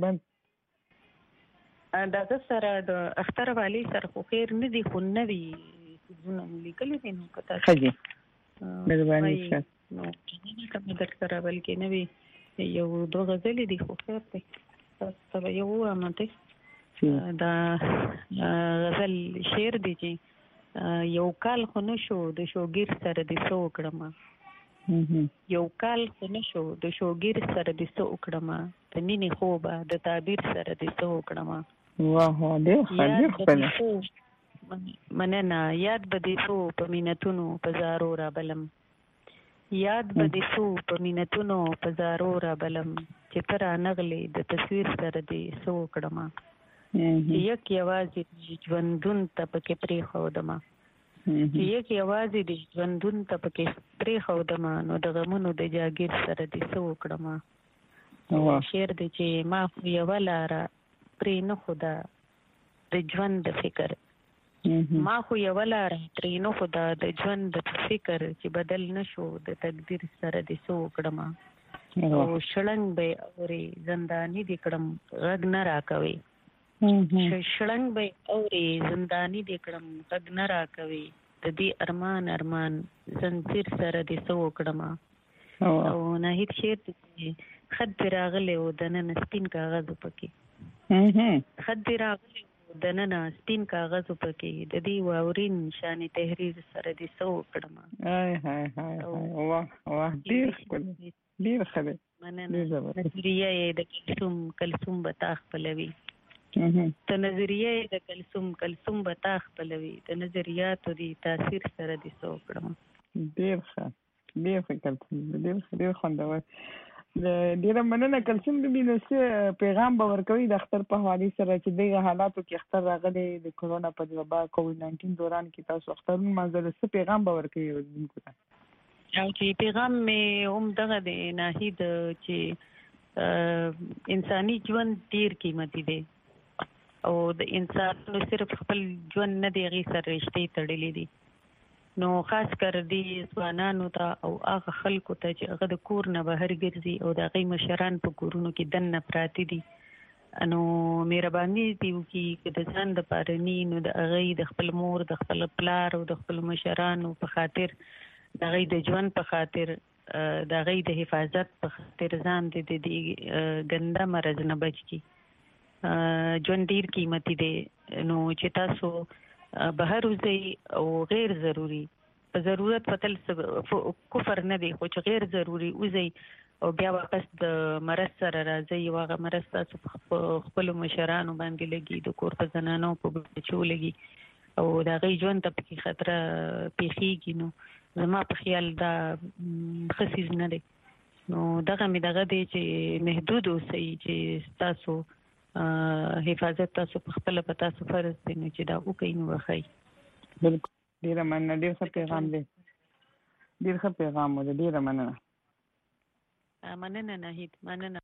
بند دا سره د اختر والی سره خو خیر نه دي خو نه وي څونه لیکلي دي نو که تاسو ښه مهرباني ښه نو کوم درته سره بلکې نه وي یو دوه غزلې دي خو خیر دی تاسو ته یو وامته دا غزل شعر دی چې یو کال خو نشو د شوګیر سره د څو کړم یو کال خو نشو د شوګیر سره د څو کړم په نینې خوبه د تعبیر سره د څو کړم واه ډېر ډېر خپل مننه یاد به دې څو په مینتونو په زارو را بلم یاد به دې څو په مینتونو په زارو را بلم چې ته را نغلې د تصویر سره دې څو کړم یک یوازې ژوندون ته پکې پرېښودم چې یک یوازې د ژوندون ته پکې پرې خودم نو د غمونو د جاګیر سره دې څه وکړم شعر دی چې ما خو یوه لاره پرې نه خدا د ژوند د فکر ما خو یوه لاره پرې نه خدا د ژوند د فکر چې بدل نشو د تقدیر سره دې څه وکړم او شړنګ به اورې زندانی دې کړم غږ نه راکوي شړنګ به اورې زندانی دې کړم غږ نه راکوي د دې ارمان ارمان زنځیر سره دې څه وکړم او ناهید شعر دې خط دې راغلی و دننه سپین کاغذ پکې خط دې راغلی و دننه سپین کاغذ پکې د دې واورین شان تحریر سره دې څه وکړم هاي هاي هاي واه واه ډیر ښکلی ډیر ښه دی نظریه یې د کلثوم کلثوم به تا خپلوي ته نظریه یې د کلثوم کلثوم به تا خپلوي د نظریاتو دې تاثیر سره دې څه وکړم ډیر ښه ډیر ښه کلثوم ډیر ډیر خوندور ډیره مننه کلثوم بیبي نو څه پیغام به ورکوي د اختر په حوالې سره چې دغه حالاتو کې اختر راغلی د کرونا په وبا کووډ ناینټین دوران کې تاسو اخترونه منځل څه پیغام به ورکوي اوسونکو ته او چې پیغام مې هم دغه دی ناهید چې انساني ژوند ډیر قیمتي دی او د انسان نو صرف خپل ژوند نه دی هغې سره رشتې تړلې دي نو خاص کر دې ځوانانو ته او هغه خلکو ته چې هغه د کور نه بهر ګرځي او د هغوی مشران په کورونو کې دننه پراته دي نو مهرباني دې وکړي که د ځان دپاره ني نو د هغوی د خپل مور د خپل پلار او د خپل مشرانو په خاطر د هغوی د ژوند په خاطر د هغوی د حفاظت په خاطر ځان د دې ګنده مرض نه بچ کړي ژوند ډیر قیمتي دی نو چې تاسو بهر وځئ او غیر ضروري په ضرورت فتل کفر نه دی خو چې غیر ضروري وځئ او بیا واپس د مرض سره راځئ او هغه مرض تاسو په خپلو مشرانو باندې لګي د کور په زنانو په بچو لګي او د هغوی ژوند ته پکې خطره پیښیږي نو زما په خیال دا ښه څیز نه دی نو دغه مې دغه دی چې محدود اوسئ چې تاسو حفاظت تاسو په خپله په تاسو فرض دی نو چې دا وکئ نو وښئ بلکل ډېره مننه ډېر ښه پیغام دی ډېر ښه پیغام و دی ډېره مننه مننه ناهید مننه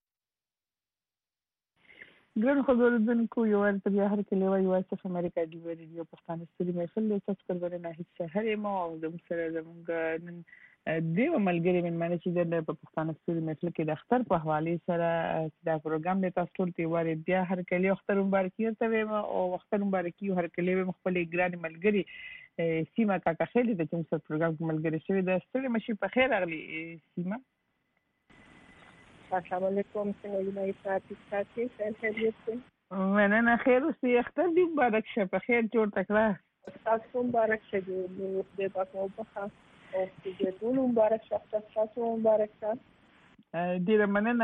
ګرانو خبریدونکو یو وار په بیا هر کله وایي وایس اف امریکا ډي وی ریډیو پښتانه ستړي محفل دی تاسو کوربه ناهید سحر یم او زموږ سره زموږ نن دیو ملګري مېلمانه چې د پښتانه ستړي محفل کې د اختر په حوالې سره دا پروګرام دی تاسو ټول ته واري بیا هر کله اختر مبارکي ورته وایم او اختر مبارکي هر کله وایم خپل ګران ملګري سیما کاکا خېلی د کوم څه پروګرام کې ملګري شوی د ستړي مشي په خیر اغلی سیما السلام علیکم څنګه یې تاسو تاسو څنګه خیریت ده مننه خیر اوسئ اختر دې مبارک شه په خیر جوړ تکړه تاسو مبارک شه دې دې تاسو په او دې ټول مبارک شه تاسو مبارک شه ډیره مننه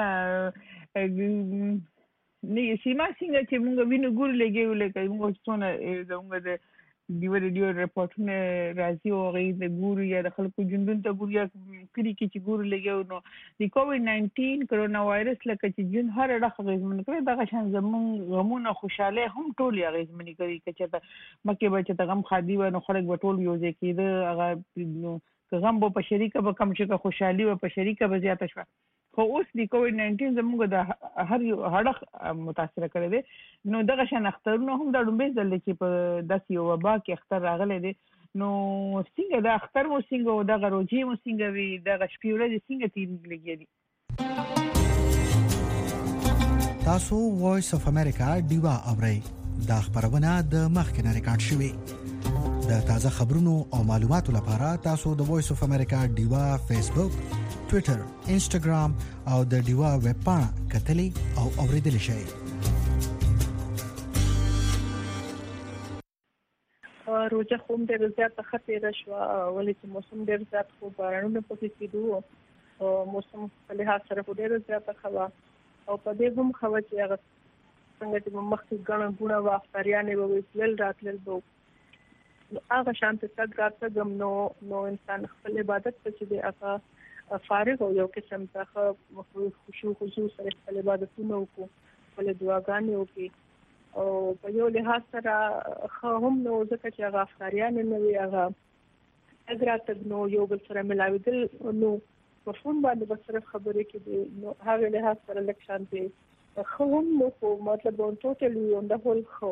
نه سیما څنګه چې موږ وینو ګور لګیو لکه موږ څونه زموږ د ډي وی ریډیو رپورټونه راځي او هغوی د ګورو یا د خلکو ژوندون ته ګورو یا کلي کې چې ګورو لګیو نو د کووډ ناینټین کرونا وایرس لکه چې ژوند هر اړخ اغېزمن کړی دغه شان زموږ غمونه خوشحالۍ هم ټول یې اغېزمنې کړي که چېرته مخکې به چې د غم ښادي وه نو خلک به ټول یو ځای کېده هغه که غم به په شریکه به کم شي که خوشحالي به په شریکه به زیاته شوه خو اوس د کووډ ناینټین زموږ د هر یو اړخ متاثره کړی دی نو دغه شان اخترونه هم دا لومړی ځل دی چې په داسې یو وبا کې اختر راغلی دی نو څنګه دا اختر مو څنګه و دغه روژې مو څنګه وي دغه شپې ورځې څنګه تېرېږي لګیا دي تاسو وایس اف امریکا ډیوا اورئ دا خبرونه د مخکې نه ریکارډ شوې د تازه خبرونو او معلوماتو لپاره تاسو د وایس اف امریکا ډیوا فیسبوک ټویټر انسټاګرام او د ډیوا ویب پاڼه کتلی او اوریدلی شئ روزه خو ډېر زیات ښه تېره شوه ولې چې موسم ډېر زیات خو بارانونه پکې کېدو او موسم په لحاظ سره خو ډېره زیاته ښه وه او په دې هم ښه وه چې هغه څنګه چې مخکې ګڼه ګوڼه وه اختریانې به وي تلل راتلل به نو هغه شانته تګ راتګ هم نو نو انسان خپل عبادت ته چې دی هغه فارغ او یو قسم څخه خشوع خضوع سره خپل عبادتونه وکړو خپل دعاګانې وکړي او په یو لحاظ سره هم نو ځکه چې هغه افکاریان نه وي هغه اګراته نو یو بل سره ملاویدل نو مفهوم باندې بس صرف خبرې کې نو هغه له هغه سره لک شانتي خو هم نو خو مطلب اون ټوټلی اون د هول خو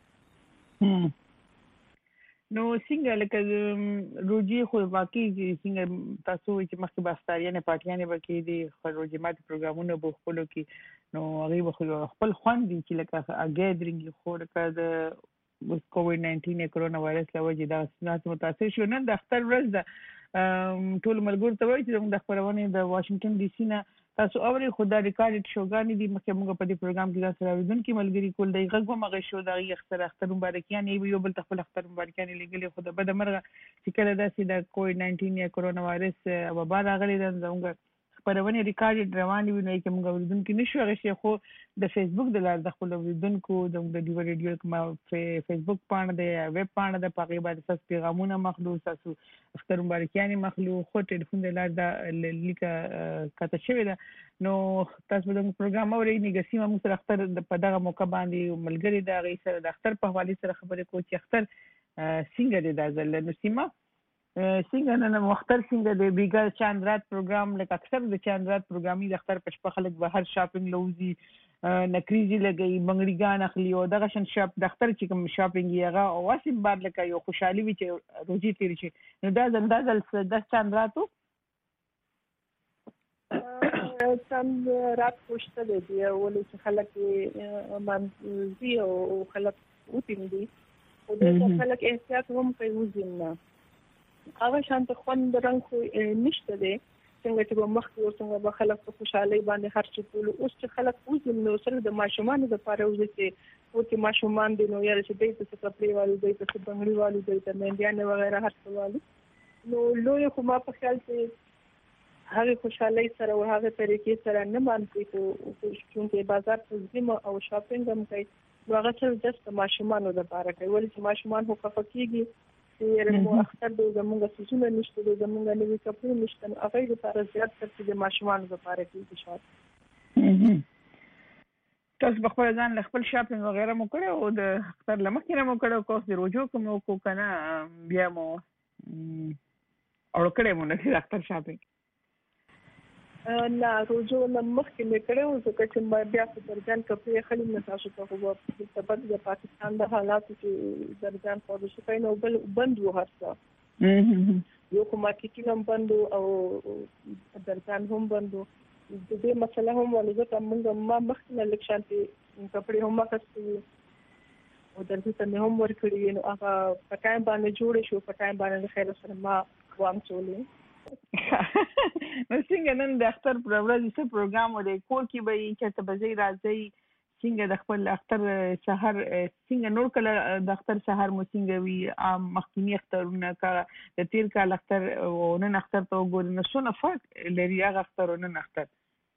نو څنګه لکه روجي خو واقعي څنګه تاسو چې مخکې باستاریانه پارټیانه وکړي دي روجي مات پروګرامونه به خپل کې نو هغه خپل خوند دي چې لکه اګیدرینګ خو لکه د کووډ ناینټین کرونا وایرس له وجې دا سنت متاثر شو نن د اختر ورځ د ټول ملګرو ته وایي چې د خبرونه د واشنگټن ډي سي نه تاسو اوري خدای ریکارډ شوګانی دي مخکې موږ په دې پروګرام کې تاسو راوړون کې ملګری کول دی غږ مغه شو دا اختر اختر مبارکیان یو بل خپل اختر مبارکیان لګلې خو د بد مرغه چې کله داسې د کووډ ناینټین یا کرونا وایرس وبا راغلی دا زموږ خبرونه ریکارډ روان وي نو چې موږ اوریدون کې نشو غشي خو د فیسبوک د لار د خپل اوریدونکو د ډیو ریډیو کوم فیسبوک باندې د ویب باندې د پاګې باندې تاسو پیغامونه مخلوق تاسو اختر مبارکیان مخلوق خو ټلیفون د لار د لیکه کته شوی دا نو تاسو د پروګرام اوري نیګسي موږ سره اختر په دغه موقع باندې ملګری دا غي سره د اختر په حواله سره خبرې کوي چې اختر څنګه دی دا ځل نو سیمه څنګه نن مختار څنګه د بیګا چاندرات پروګرام لکه اکثر د چاندرات پروګرامي د اختر پښپ خلک بهر شاپینګ لوزي نکریزي لګي منګړیګان اخلي او دغه شن شاپ د اختر چې کوم شاپینګ یغه او واسم بار لکه یو خوشحالي وي چې روزي تیر شي نو دا زنده د چاندراتو چاندرات خوشته دي ولې چې خلک منځي او خلک وتیم دي او د خلک احتیاط هم کوي وزینه هغه شانت خوند رنگ خو نشته دي څنګه چې مخکې څنګه به خلک په خوشحالي باندې هر څه ټول اوس چې خلک وزن نو سره د ماشومان د لپاره وځي چې او ماشومان دي نو یاره چې دوی ته کپړې والي دوی ته بنگړي والي دوی ته مندیانه وغیرہ هر څه والي نو لوی خو ما په خیال کې هغه خوشحالي سره او هغه طریقې سره نه مانځي ته چې بازار ته ځم او شاپینګ هم کوي نو هغه چې جست ماشومان د لپاره کوي ولې چې ماشومان هو خفقيږي چې مو اختر د زمونږ سوزونه نشته د زمونږ نوې کپړې نشته نو هغه لپاره زیات څه د ماشومان لپاره کېږي شاید تاسو په خپل ځان خپل شاپینګ وغیرہ مو کړو او د اختر لمخې مو کړو کوس د روزو کوم کو کنه بیا مو اور کړه مو نه اختر شاپینګ نه روزو لمخې مې کړو ځکه چې بیا په درجن کپړې خلی نه تاسو ته خو په تبد د پاکستان د حالاتو چې درجن په شو کین او بل بند و هرڅه یو کومه کې هم بند او درجن هم بند د دې مسله هم ولې ته موږ ما مخکې لک شانتي کپړې هم مخکې او درته ته هم ورکړي نو هغه په ټایم باندې جوړ شو په ټایم باندې خیر سره ما وام چولې نو څنګه نن د اختر پر ورځ څه پروګرام ولې کور کې به چې ته بځي راځي څنګه د خپل اختر سحر څنګه نور کله د اختر سحر مو څنګه وی عام مخکینی اخترونه کا د تیر کال اختر او نن اختر ته وګورئ نو څونه فرق لري هغه اختر او نن اختر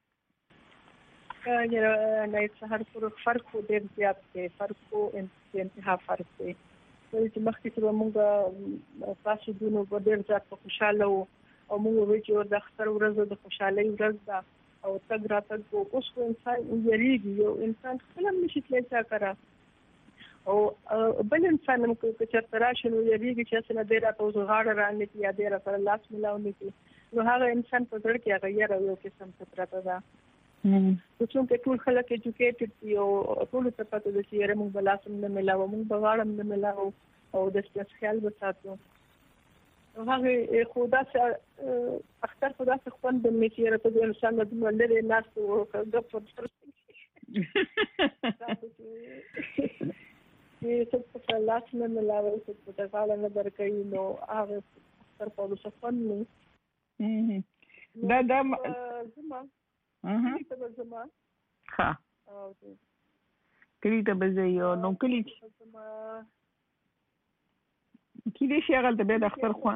یا نه سحر پر فرق ډیر زیات دی فرق او انتها فرق دی چې مخکې چې موږ تاسو دونو په ډیر ځات خوشاله او موږ وایو چې د اختر ورځ د خوشحالي ورځ ده او تګ راتګ اوس خو انسان یریږي یو انسان خپل نشي تللی څه کرا او بل انسان هم چې چرته راشي نو یریږي چې څنګه ډېر راته غاړه رانه یا ډېر سره لاس ملاونه کی نو هغه انسان په ځړ کې هغه یره یو قسم څه پراته ده نو څنګه ټول خلک ایجوکیټډ دي او ټول څه پته دي چې یره موږ بلاسم نه ملاو موږ بغاړم نه ملاو او د څه خیال وساتو هغه خدا سره اختر خدا سره خوند د میچیره ته د انسان د ملره ناس او د پرستر چې څه په لاس نه ملاوي څه په ځاله نه درکې نو هغه اختر په څه خوند نه دا دا زما اها ته زما ها او کلی ته بځي نو کلی کله شي هغه د به د اختر خوان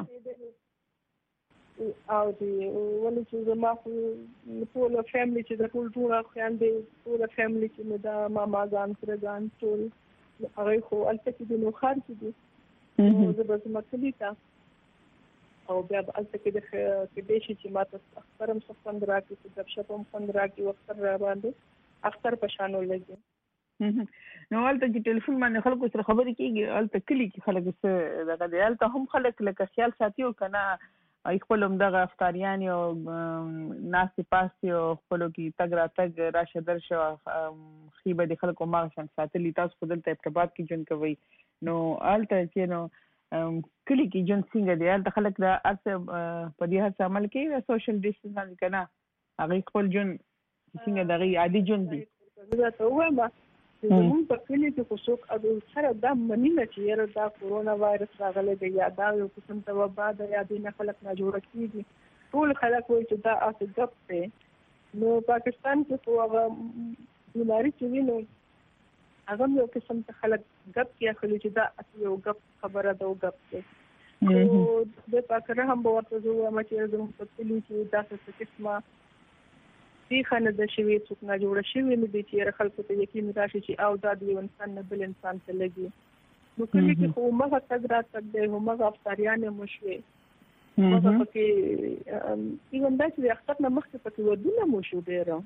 او دی ولې چې زما خو ټول فیملی چې د ټول ټول خواندې ټول فیملی چې د ماما ځان سره ځان ټول هغه خو البته چې نو خارج دي نو زه به زما کلی ته او بیا البته کې د کې د شي چې ماته اخترم څه خوند راکړي چې د شپم خوند راکړي وخت را باندې اختر په شانو لګي نو ولته چې ټلیفون باندې خلکو سره خبرې کیږي ولته کلی کې خلک څه دغه دی ولته هم خلک لکه خیال ساتي او کنه خپل هم دغه افطاریان او ناستې پاستې او خپلو کې تګ راتګ راشه درشه خیبه د خلکو ماغه شان ساتلي تاسو خو دلته ارتباط کې ژوند کوئ نو هلته چې نو کلی کې ژوند څنګه دی هلته خلک د هر څه په دې هر څه عمل کوي د سوشل ډسټنس باندې که نه هغوی خپل ژوند څنګه د هغوی عادي ژوند دی زه درته ووایم زمونږ په کلي کې خو څوک سره دا مني نه چې یاره دا کورونا وایرس راغلی دی یا دا یو قسم ته وبا ده یا دې نه خلک ناجوړه کېږي ټول خلک وایي چې دا هسې ګپ دی نو پاکستان کې خو هغه بیماري چې وي نو هغه یو قسم ته خلک ګپ کې اخلي چې دا اصلي یو ګپ خبره ده او ګپ دی خو د پاکره هم به ورته زه ووایم چې زموږ په کلي کې داسې څه قسمه پیښه نه ده شوې څوک ناجوړه شوي نه دي چې خلکو ته یقین راشي چې او دا د یو انسان نه بل انسان ته لګي نو کلي کې خو همغه تګ راتګ دی همغه افطاریانې مو شوې همغه پکې ایون دا چې د اختر نه مخکې پکې ودونه مو شو ډېره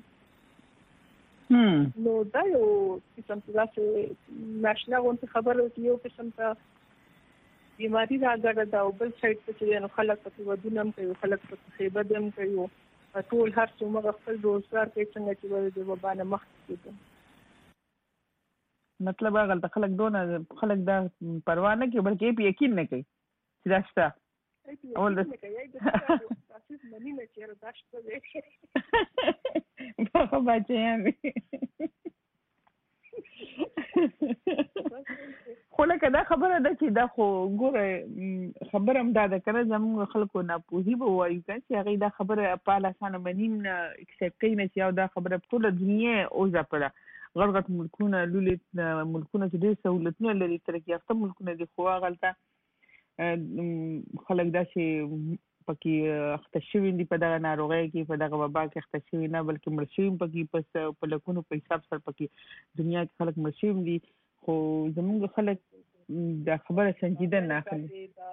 نو دا یو قسم ته داسې ناشنا غوندې خبره چې یو قسم ته بیماري راګډه ده او بل سایډ ته چې نو خلک پکې ودونه هم کوي خلک پکې خیبه دې هم کوي ټول هر څومره خپل روزګار کوي څنګه چې ولې د وبا نه مخکې کېدو مطلب هغه هلته خلک دونه خلک دا پروا نه کوي بلکې یې یقین نه کوي چې دا شته اول د تاسیس مني نه چې دا شته دی بابا بچیان خو لکه دا خبره ده چې دا خو ګوره خبره هم دا ده که نه زموږ خلکو ناپوهي به ووایو که چې هغوی دا خبره په اسانه مني نه اکسپټ کوي نه چې یو دا خبره په ټوله دنیا وځپله غټ غټ ملکونه لولې ملکونه چې ډېر سهولتونه لري ترقي یافته ملکونه دي خو هغلته خلک داسې پکې اخته شوي دي په دغه ناروغۍ کې په دغه وبا کې اخته شوي نه بلکې مړ شوي پکې په لکونو په حساب سره پکې دنیا کې خلک مړ شوي دي خو زموږ خلک دا خبره سنجیده نه اخلي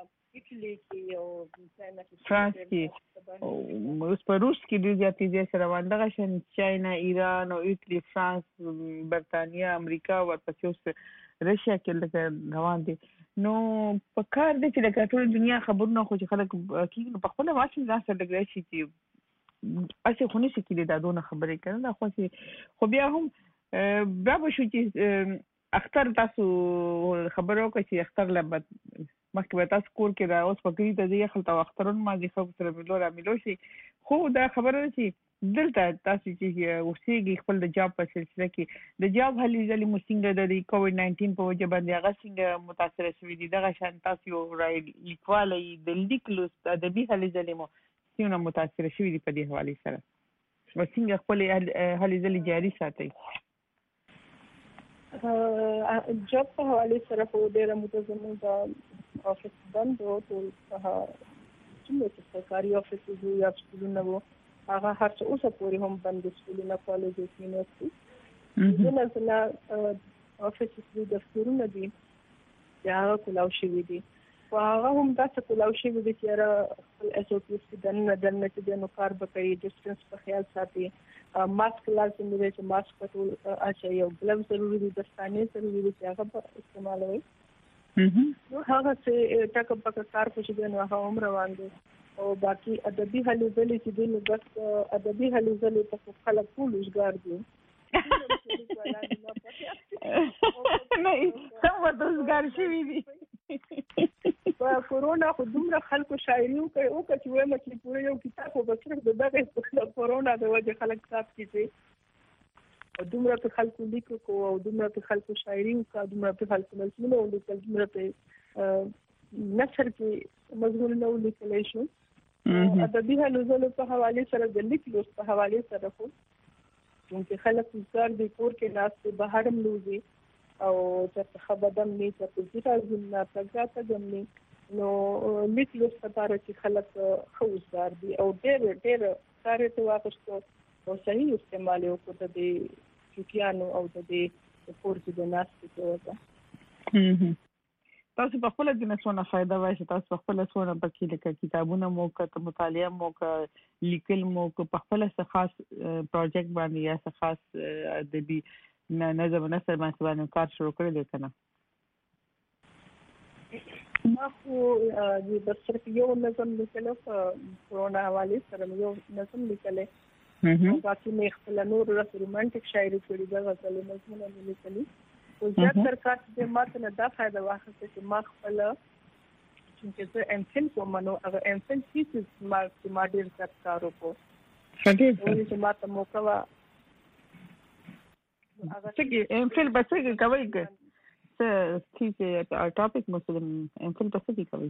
فرانس کې اوس په روس کې ډېر زیات تیزۍ سره روان دغه شان چاینا ایران او ایټلي فرانس برطانیه امریکا ورپسې اوس رشیا کې لکه روان دي نو په کار دی چې لکه ټول دنیا خبرونه خو چې خلک کېږي نو په خپله ماشین ځان سره لږ راشي چې هسې خو نشي کېدی دا دونه خبرې که نه دا خو خو بیا هم بیا به شو چې اختر تاسو خبره وکړه چې اختر له مخکې به تاسو کور کې را اوس په کلي ته ځئ هلته اخترونه مازې خلکو سره میلو را میلو شي خو دا خبره ده چې دلته تاسو چې اوسېږئ خپل د جاب په سلسله کې د جاب هلې ځلې مو څنګه د کووډ ناینټین په وجه باندې هغه څنګه متاثره شوي دي دغه شان تاسو یو لیکوالی د لیک لوست ادبي هلې ځلې مو څومره متاثره شوي دي په دې حوالې سره او څنګه خپلې هلې ځلې جاري ساتئ جاب په حوالې سره خو ډېره موده زموږ د افس بند و ټول هغه څومره چې سرکاري افسز وو یا سکولونه وو هغه هر څه اوسه پورې هم بند دي سکولونه کالجز یونیورسټي ځینې ځله افسز دي دفترونه دي چې هغه کولاو شوي دي خو هغه هم داسې کولاو شوي دي چې یاره خپل ایس او پیز کې دننه دننه چې دی نو کار به کوي ډسټنس په خیال ساتي ماسک لازم دی چې ماسک په ټول اچوي او ګلوز ضروري دي دستانې ضروري دي چې هغه به استعمالوي نو هغه چې ټاکه پکه کار پوه چې دی نو هغه هم روان دی او باقي ادبي هلې ځلې چې دی نو بس ادبي هلې ځلې ته خلک ټول روزګار دي نه سم ورته روزګار شوي دي په کورونا خو دومره خلکو شاعري وکړې وکړه چې وایم چې پوره یو کتاب خو به صرف د دغې کورونا د وجې خلک کتاب کېږي او دومره په خلکو لیکو کو او دومره په خلکو شاعري وکړه دومره په خلکو نظمونه ولیکل دومره په نثر کې مضمونونه ولیکلی شو ادبي هلو ځلو په حوالې سره د لیک لوست په حوالې سره خو چونکې خلک روزګار دی کور کې ناست دی بهر هم لوځي او چېرته ښه بدن نه چېرته ځي راځي نه تګ راتګ هم نه نو لیک لوست لپاره چې خلک ښه روزګار دي او ډېر ډېر کار یې ترې واخیستو او صحیح استعمال یې وکړو د دې چوکیانو او د دې کور کې د ناستې په وجه تاسو په خپله دې نه څونه فایده وایي چې تاسو په خپله څونه پکې لکه کتابونه مو که مطالعه مو که لیکل مو که په خپله څه خاص پروجیکټ باندې یا څه خاص ادبي نه نظم نسل باندې باندې کار شروع کړی دی کنه؟ ما خو د بسر یو نظم لیکلو په کرونا حواله سره یو نظم لیکلې او باقي مې خپل نور رومانټیک شاعري کړې ده، غزل نظمونه لیکلي. او زیات تر کار چې ماته نه دا فائدہ واخیسته چې ما خپل چې زه ام فل کوم نو هغه ام فل چې ما چې ما ډیر زیات کار وکړ. ښه چې ماته موقع وا هغه چې ام فل بس کې کوي که څه چې ټاپک مسلم ام فل بس کې کوي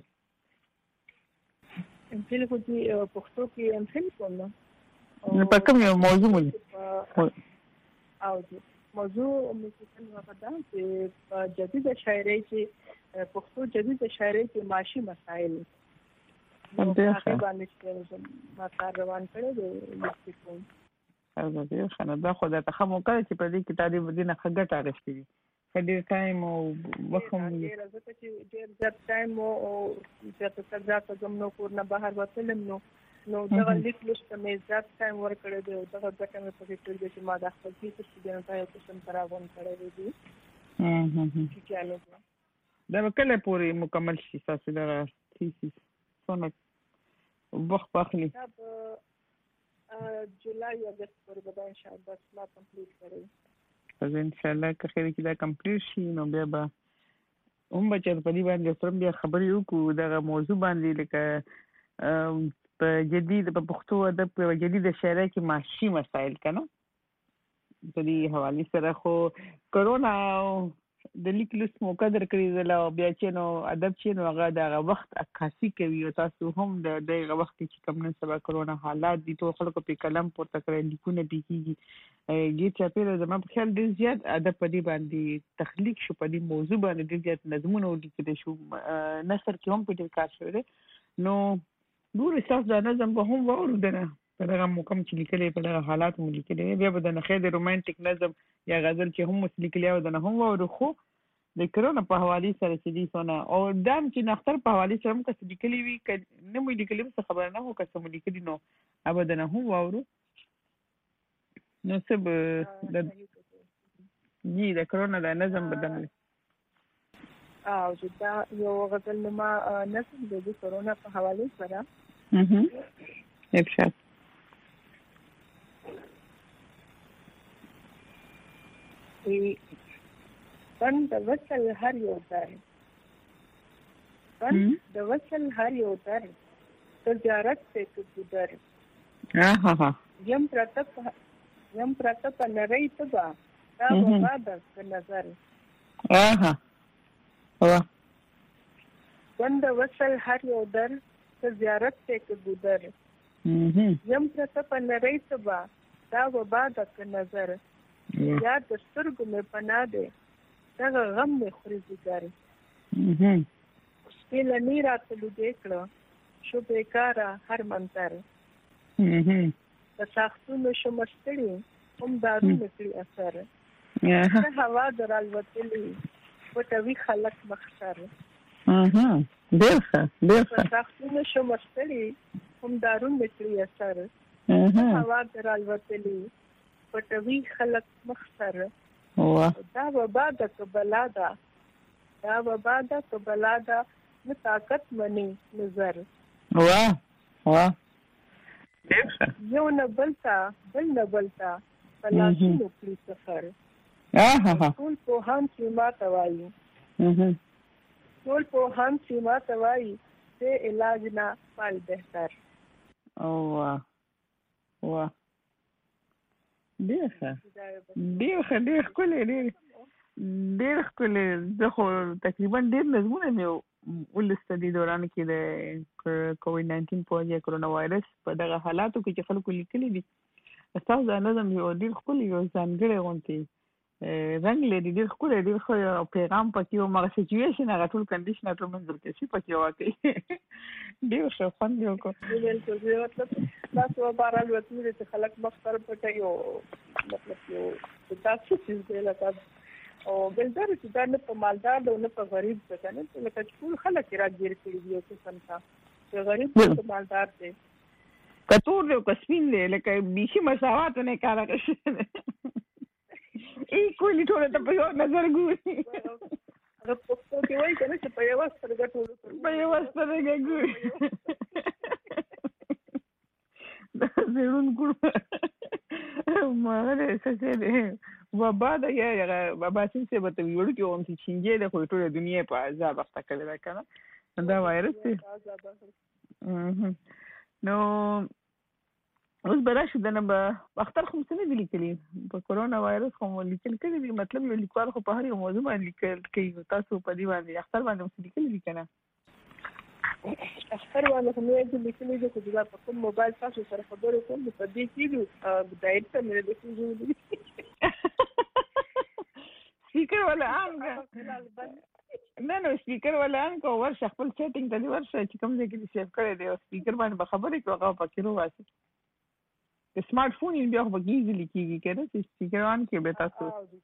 ام فل خو دې پښتو کې ام فل کوم نو په کوم یو موضوع مولي او موضوع مې څنګه پتا چې جدید شاعري چې پښتو جدید شاعري کې معاشي مسائل هم دې هغه باندې چې ما کار روان کړی دی لیکو. او دې خنه دا خو دا ته مو کړی چې په دې کې تعریف دینه خګټ اړشتي ډېر ټایم او وخت هم ډېر زه چې ډېر زیات ټایم او چې تاسو ځکه کوم نو کور نه بهر وتلم نو نو دا لیک لسته مې زیات ټایم ورکړی دی او دا ځکه مې په دې کې چې ما د خپل فکر څخه ته یو څه تراون کړی دی. هم هم چې دا کله پورې مکمل شي تاسو دا تھیسیس څونه وخت واخلي؟ دا په جولای اگست پورې به ان شاء الله ما کمپلیټ کړی. پس ان شاء الله که خیر کې دا کمپلیټ شي نو بیا به هم به چې په دې باندې سره بیا خبرې وکړو دغه موضوع باندې لکه په جدید په پښتو ادب په جدید شاعري کې معاشي مسائل کنه په دې حواله سره خو کرونا د لیک لوس موقع درکړي زله بیا چې نو ادب چې نو هغه د وخت عکاسي کوي او تاسو هم د دغه وخت چې کوم نن سبا کرونا حالات دي ټول خلکو په کلم پورته کړی لیکونه لیکيږي ګیټ چاپیره زما په خیال ډېر زیات ادب په دې باندې تخلیق شو په دې موضوع باندې ډېر زیات نظمونه ولیکل شو نثر کې هم په دې کار شوی نو نور اساس دا نظم به هم واوردنه په دغه موکم چې لیکلې په دغه حالات مو لیکلې بیا به د نخې د رومانټیک نظم یا غزل چې هم لیکلې او د نه هم واورو خو د کرونا په حواله سره چې دي سونه او دام چې نختر په حواله سره هم کس لیکلې وي ک نه مو لیکلې څه خبر نه هو کس مو لیکلې نو ابدا نه هم واورو نو سب د دې د کرونا د نظم بدل او چې دا یو غزل نما نظم د کرونا په حواله سره اها افشار پن د وصل هر یو در پن د وصل هر یو در تجارت سے گزر ها ها یم پرتپ یم پرتپ نری تبا دا بعد نظر ها وا پن د وصل هر یو در تجارت سے گزر یم پرتپ نری تبا دا بعد نظر یا د سترګو مې پناه ده دغه غم مې خوري زیګاري سپیله نیرا تلو دیکړه شو بیکاره هر منظر د ساختونو شو مستړي هم دارونه کړي اثر د هوا درال وتلي پټوي خلک مخسر ډېر ښه ډېر ښه د ساختونو شو مستړي هم دارونه کړي اثر د هوا درال وتلي پټوي خلک مخسر دا وبا د کبلا دا دا وبا د کبلا دا نو طاقت منی نظر واه واه یو نه بلتا بل نه بلتا پلاسونو کلی سفر اه ټول په هم چې ما توایي ټول په هم چې ما توایي ته علاج نه پال بهتر او واه واه ډېر ښه ډېر ښه ډېر ښکلی ډېر ډېر ښکلی زه خو تقریبا ډېر نظمونه مې ولسته دي دوران کې د کووډ ناینټین په وجه کرونا وایرس په دغه حالاتو کې چې خلکو لیکلي دي ستاسو دا نظم یو ډېر ښکلی یو ځانګړی غوندې رنګ لري ډېر ښکلی ډېر ښه پیغام پکې او هغه سچویشن هغه ټول کنډیشن ټول منظور کشي پکې واقعي ډېر ښه خوند یې وکړو بالکل زه مطلب تاسو بارال وتی چې خلک مخسر پټي او مطلب یو تاسو چې لکه او بلدار چې دا نه په مالدار او نه په غریب څه نه لکه ټول خلک راګیر کړي دي او څه سمتا چې غریب او مالدار دي کټور یو کسبین دی لکه بیخي مساوات نه کار کوي ایکولی ټول ته په یو نظر ګوري هغه پښتو کې وایي کنه چې په یو سترګه ټول په یو سترګه ګوري دا زرون ګور ما نه څه بابا دا یا بابا څنګه به ته ویل کې اون چې چینجه د خو ټول دنیا په عذاب اخته کړی دا کنه دا وایرس دی نو اوس براشه د نه به اختر خو څه نه دي لیکلي په کورونا وایرس خو لیکل کړي دي مطلب یو لیکوال خو په هر یو موضوع باندې لیکل کوي تاسو په دې باندې اختر باندې څه لیکل دي کنه اختر باندې هم یې لیکلي دي چې دا په کوم موبایل تاسو سره خبرې کوم په دې کې دي دایره ته مې د څه سپیکر ولا ان نه نو سپیکر ولا ان کو ورشه خپل سیټینګ ته دی ورشه چې کوم ځای کې سیف کړی دی او سپیکر باندې به خبرې کوي هغه پکې ورواسي د سمارټ فون یې بیا خو ایزیلی کیږي کنه چې سپیکر آن کې به تاسو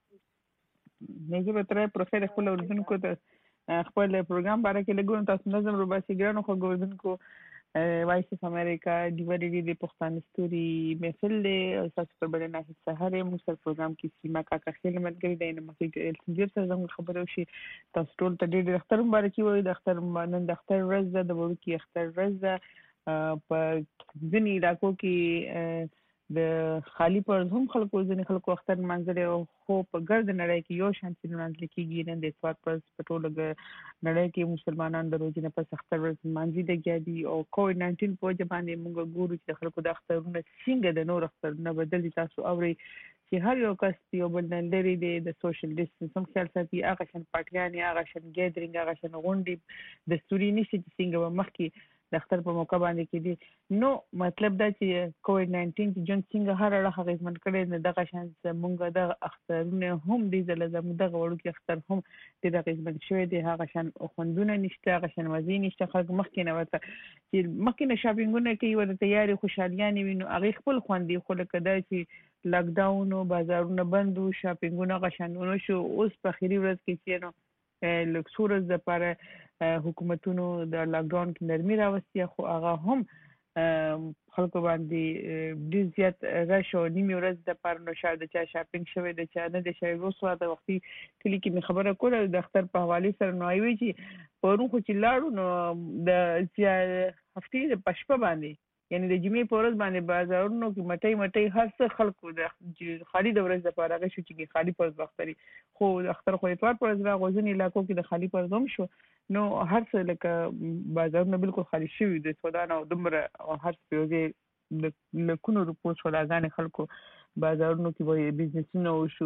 نه چې به تر پروفایل خپل ورزنکو ته خپل پروګرام باره کې لګون تاسو نظم رباسي ګرانو خو ګورزنکو وایس اف امریکا ډیوری دی پښتون ستوري محفل دی او تاسو په بل نه سحر موږ سره پروګرام کې سیما کا کا خیل مدګری دی نو مخکې السنجر سره زموږ خبرو شي تاسو ټول ته ډېر اختر مبارکي وایي د اختر نن د اختر ورځ ده د وړو کې اختر ورځ ده په ځینې علاقو کې د خالی پر هم خلکو ځینې خلکو اختر منځل خو په ګرد نړۍ کې یو شانتي منځل کېږي نن د اتوار پر پټول نړۍ کې مسلمانان د روزي نه پس اختر ورځ منځي د ګیادي او کووډ ناینټین په وجه باندې موږ ګورو چې خلکو د اخترونه څنګه د نور اخترونه بدل تاسو اوري چې هر یو کس یو بل نه لري د سوشل ډیسټنس هم خیال ساتي هغه شان پارټیان هغه شان ګیدرینګ هغه شان غونډې د ستوري نشي چې څنګه مخکې د اختر په موقع باندې کې دي نو مطلب دا چې کووډ ناینټین چې جون څنګه هر اړه غیزمن کړي نه دغه شان موږ د اخترونه هم دي زله زموږ د وړو کې اختر هم د غیزمن شوی دی هغه شان خوندونه نشته هغه شان وزي نشته خلک مخکې نه وته چې مخکې نه شاپینګونه کوي ور تیاری خوشحالیان وینو هغه خپل خوندي خو لکه دا چې لاک ډاون او بازارونه بند او شاپینګونه غشنونه شو اوس په خيري ورځ کې چې نو لکسورز د لپاره حکومتونو د لاک ډاون کې نرمي راوستي خو هغه هم خلکو باندې ډیر زیات رش او نیمه ورځ د لپاره نو شاید چې شاپینګ شوی د چا نه د شوی وسو د وختي کلی کې خبره کوله د اختر په حواله سره نو ایوي چې پرون خو چې لاړو نو د هفتې د پښپا باندې یعنی د جمعې په ورځ باندې بازارونو کې مټي مټي هر څه خلکو د خالي د ورځ لپاره غشو چې خالي پر وختري خو د اختر خو اتوار پر ورځ غوځنی علاقو کې د خالي پر زوم شو نو هر څه لکه بازارونه بالکل خالي شوی د سودان او دمر هر څه یو د لکونو روپو سوداګان خلکو بازارونو کې وایي بزنسونه او شو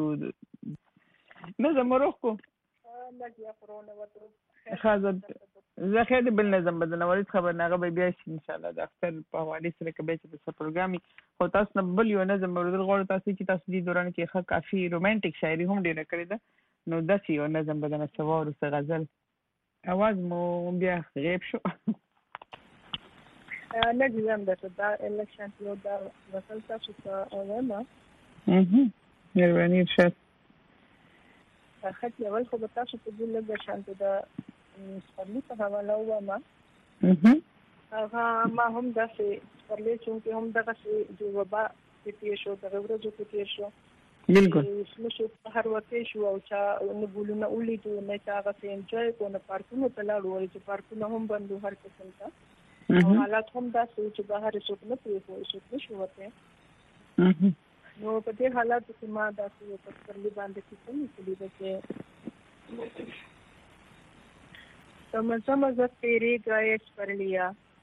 نه زموږ کو لګیا کرونا وته خاصه زه خیر بل نظم بدل نوړې خبر ناغه به بیا شي ان شاء الله د اختر په حواله سره کې به چې په پروګرامي خو تاسو نه بل یو نظم ورول غوړ تاسو چې تاسو دې دوران کې ښه کافي رومانټیک شاعري هم ډیره کړې ده نو داسې یو نظم بدل سوار او غزل اواز مو بیا غیب شو نه ځم د دا الیکشن یو دا وصل تاسو ته اورم اها مهرباني شه خط اول خو به تاسو په دې لږه شانته دا سپرلی په حواله ومه هغه ما هم داسې سپرلی چې هم دغه چې د وبا کې تیر شو دغه ورځو کې تیر شو بالکل نشو په هر وخت شو او چې نو ګولونه ولیدو نه چې هغه څه انجوای کو نه پارکونو ته لاړو چې پارکونه هم بندو هر قسم ته او حالات هم داسې چې بهر څوک نه پیښو شو نشو وته نو په دې حالات کې ما داسې یو پرلی باندې کې څه لیدل چې مزه مزه تیرے گئے پر لیا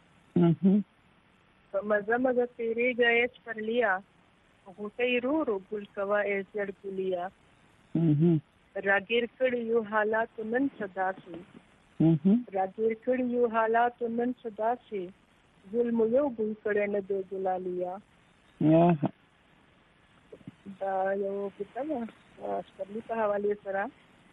مزه مزه تیرے گئے پر لیا غوټي رو رو ګل کوا از لړ ګلیا راګیر کړي یو حالات نن صدا سي راګیر کړي یو حالات نن صدا سي ظلم یو ګل کړي نه دی ګلالیا دا یو کتاب سپرلی په حواله سره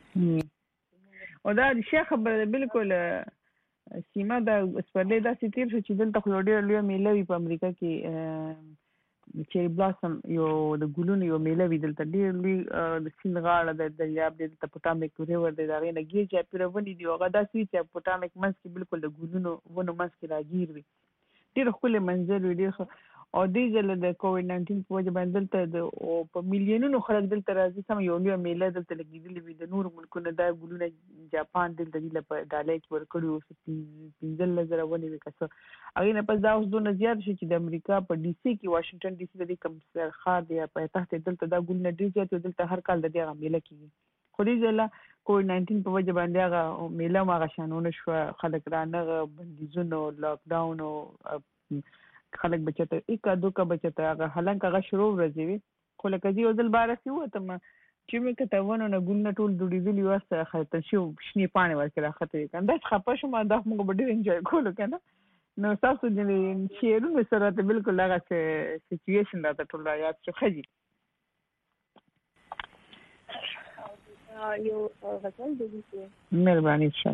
او دا شیخ خبر بالکل سیما دا سپرلی دا ستیر شو چې دلته خو ډېر لوی میله وی په امریکا کې چیری بلاسم یو د ګلونو یو میله وی دلته ډېر لوی د سیند غاړه د دریاب د پټامیک ریور د دغه نه گیر چې پیره ونی دی هغه داسې چې پټامیک منځ کې بالکل د ګلونو ونه منځ کې راګیر وي ډېر خپل منظر وی ډېر او دې ځل د کووډ ناینټین په وجه باندې دلته د او په میلیونونو خلک دلته راځي سم یو لوی میله دلته لګېدلې وي د نور ملکونو دا ګلونه جاپان دلته دې په ډالۍ کې ورکړي اوس پنځلس زره ونې وي که څه هغې نه پس دا اوس دونه زیات شي چې د امریکا په ډي سي کې واشنګټن ډي سي د دې کوم ښار دی یا پایتخت دلته دا ګلونه ډېر زیات وي دلته هر کال د دې هغه میله کېږي خو دې ځله کووډ ناینټین په وجه باندې هغه میله هم هغه شان ونه شوه خلک رانغه بندیزونه لاک ډاون او خلک بچته ایکا دوکا بچته هغه حالانکه هغه شروع ورځي وي خو لکه زه یو ځل بارسي وتم چې مې کته ونه نه ګلونه ټول دوړېدلي واسه خاطر شو شنې پاڼې ورکړه راخته کنده خپه شوم دا موږ به ډېر انجوای کولو کنه نو تاسو د شعرونو سره ته بالکل هغه سچویشن راته ټول را یاد شو خجي یو غزل د دې مهرباني شه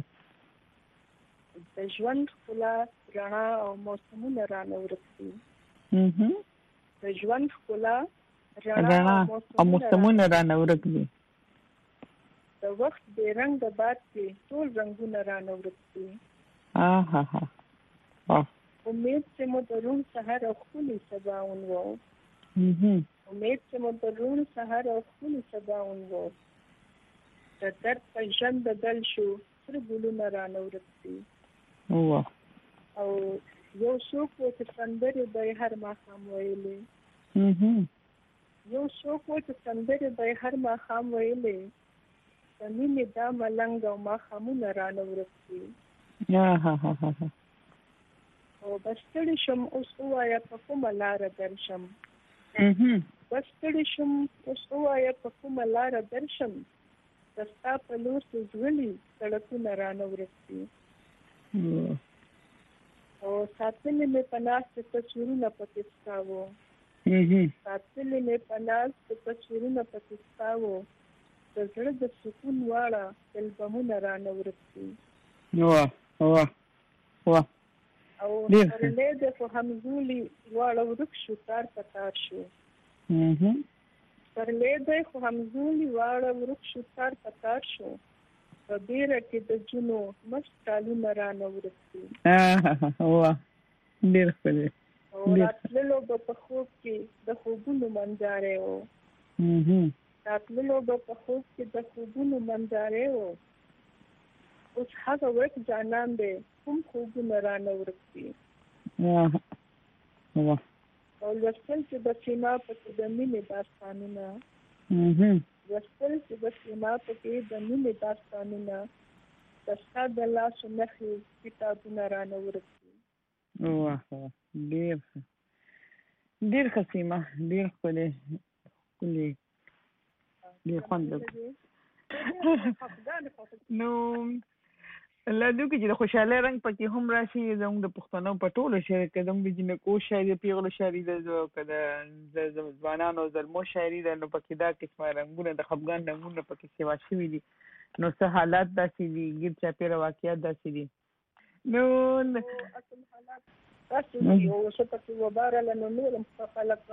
د ژوند ښکلا رڼا او موسمونه رانه ورکړي اها د ژوند ښکلا رڼا او موسمونه رانه ورکړي د وخت بې رنګه باد کې ټول رنګونه رانه ورکړي ها ها ها امید چې مو د روح سحر او ښکلي سباون وو اها امید چې مو د روح سحر او ښکلي سباون وو د درد په ژوند بدل شو سره ګلونه رانه ورکړي واه او یو څوک و چې سندرې به یې هر ماښام ویلې یو څوک و چې سندرې به یې هر ماښام ویلې د مینې دا ملنګ او ماښامونه رانه ورکړي او بس ستړې شم اوس ووایه په کومه لاره درشم بس ستړې شم اوس ووایه په کومه لاره درشم د ستا په لور سوځولي سړکونه رانه ورکړي او ساتلې مې په ناستې تصویرونه پکې ستا وو ساتلې مې په ناستې تصویرونه پکې ستا وو د زړه د سکون واړه البمونه رانه ورکړي واه واه واه او پرلې د خو همزولي واړه ورک شو تار په تار شو پرلې دی خو همزولي واړه ورک شو تار په تار شو په بیره کې د جنو مست ټالونه رانه ورکړي واه ډېر ښکلی او راتللو به په خوب کې د خوبونو منظرې و راتللو به په خوب کې د خوبونو منظرې و اوس هغه وخت جانان دی کوم خوبونه رانه ورکړي واه واه او لوستل چې د سیما پکې د مینې داستانونه لوستل چې د سیما پکې د مینې داستانونه د ستا د لاسو نښې کتابونه رانه ورکړي واه واه ډېر ښه ډېر ښه سیما ډېر ښکلی ښکلی ډېر خوند نو الله دې وکړي چې د خوشحالۍ رنګ پکې هم راشي زموږ د پښتنو په ټولو شعر کې زموږ د جنکو شاعري پیغلو شاعري ده که د ځوانانو زلمو شاعري ده نو پکې دا قسمه رنګونه د خفګان رنګونه پکې سیوا شوي دي نو څه حالات داسې دي ګیر چاپېره واقعیات داسې دي نو اصل حالات داسې دي او څه پکې وبا راغله نو نور هم خلک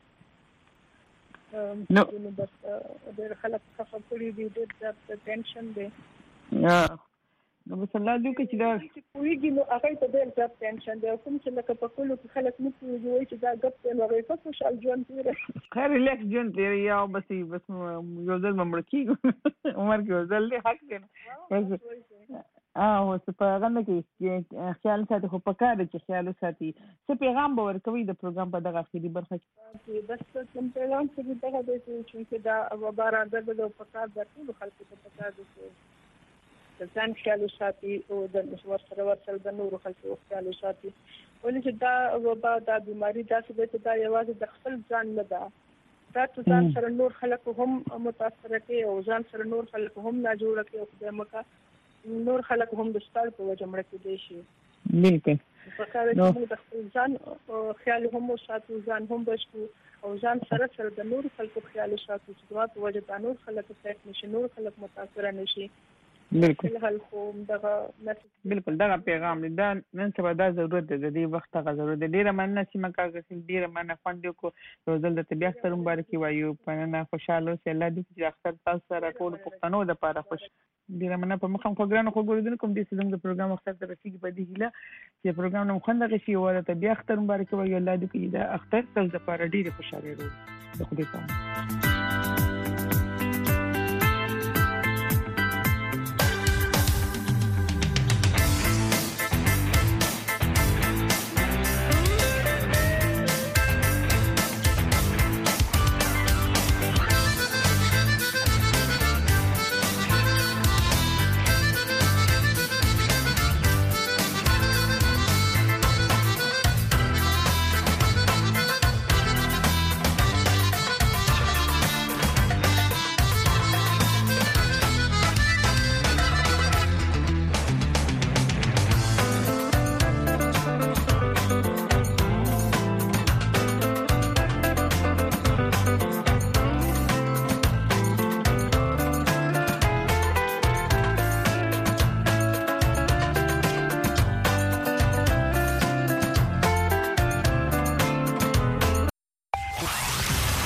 نو بس ډېر خلک خفه کړي دي ډېر زیات ټینشن دی نو بس الله دې وکړي چې دا پوهېږي نو هغه ته ډېر زیات ټینشن دی او کوم چې لکه په کلو کې خلک نه پوهېږي وایي چې دا ګپ دی نو هغوی ښه خوشحال ژوند تېروي ښه ریلیکس ژوند تېروي یا بس بس یو ځل به مړه کېږو عمر کې یو ځل دی حق دی نو اوس په هغه نه کې خیال ساتي خو په کار دی چې خیال وساتي څه پیغام به ورکوي د پروګرام په دغه اخري برخه کې بس کوم پیغام چې دغه دی چې دا وبا راغله د په کار د ټولو خلکو ته په کار دی د ځان خیال وساتي او د ورسره ورسره د نورو خلکو خیال وساتي ولې چې دا وبا دا بیماري داسې ده چې دا یوازې د خپل ځان نه ده دا ته ځان سره نور خلک هم متاثره کوي او ځان سره نور خلک هم ناجوړه کوي او خدای مکه نور خلک هم د ستار په وجه مړه کېدی شي بالکل په کار کې موږ د خپل ځان خیال هم وساتو ځان هم بچو او ځان سره سره د نور خلکو خیال وساتو چې دا په وجه د نور خلک څخه نشي نور خلک متاثره نشي بالکل حل خو دغه بالکل دغه پیغام دا نن سبا دا ضرورت دی د دې وخت غو ضرورت دی ډیره مننه چې ما کاغذ ډیره مننه خوند کو روزل د طبيعت سره مبارکي وایو پنه خوشاله سي الله دې چې اختر تاسو سره ټول پښتنو د پاره خوش ډیره مننه په مخم خو ګرانو خو ګورودن کوم دې چې د پروګرام اختر ته رسیدي په دې هیله چې پروګرام نو خوند غشي او د طبيعت اختر مبارکي وایو الله دې چې دا اختر تاسو د پاره ډیره خوشاله وي د خدای په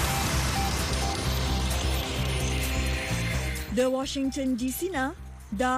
د واشنگټن ډي سي نه دا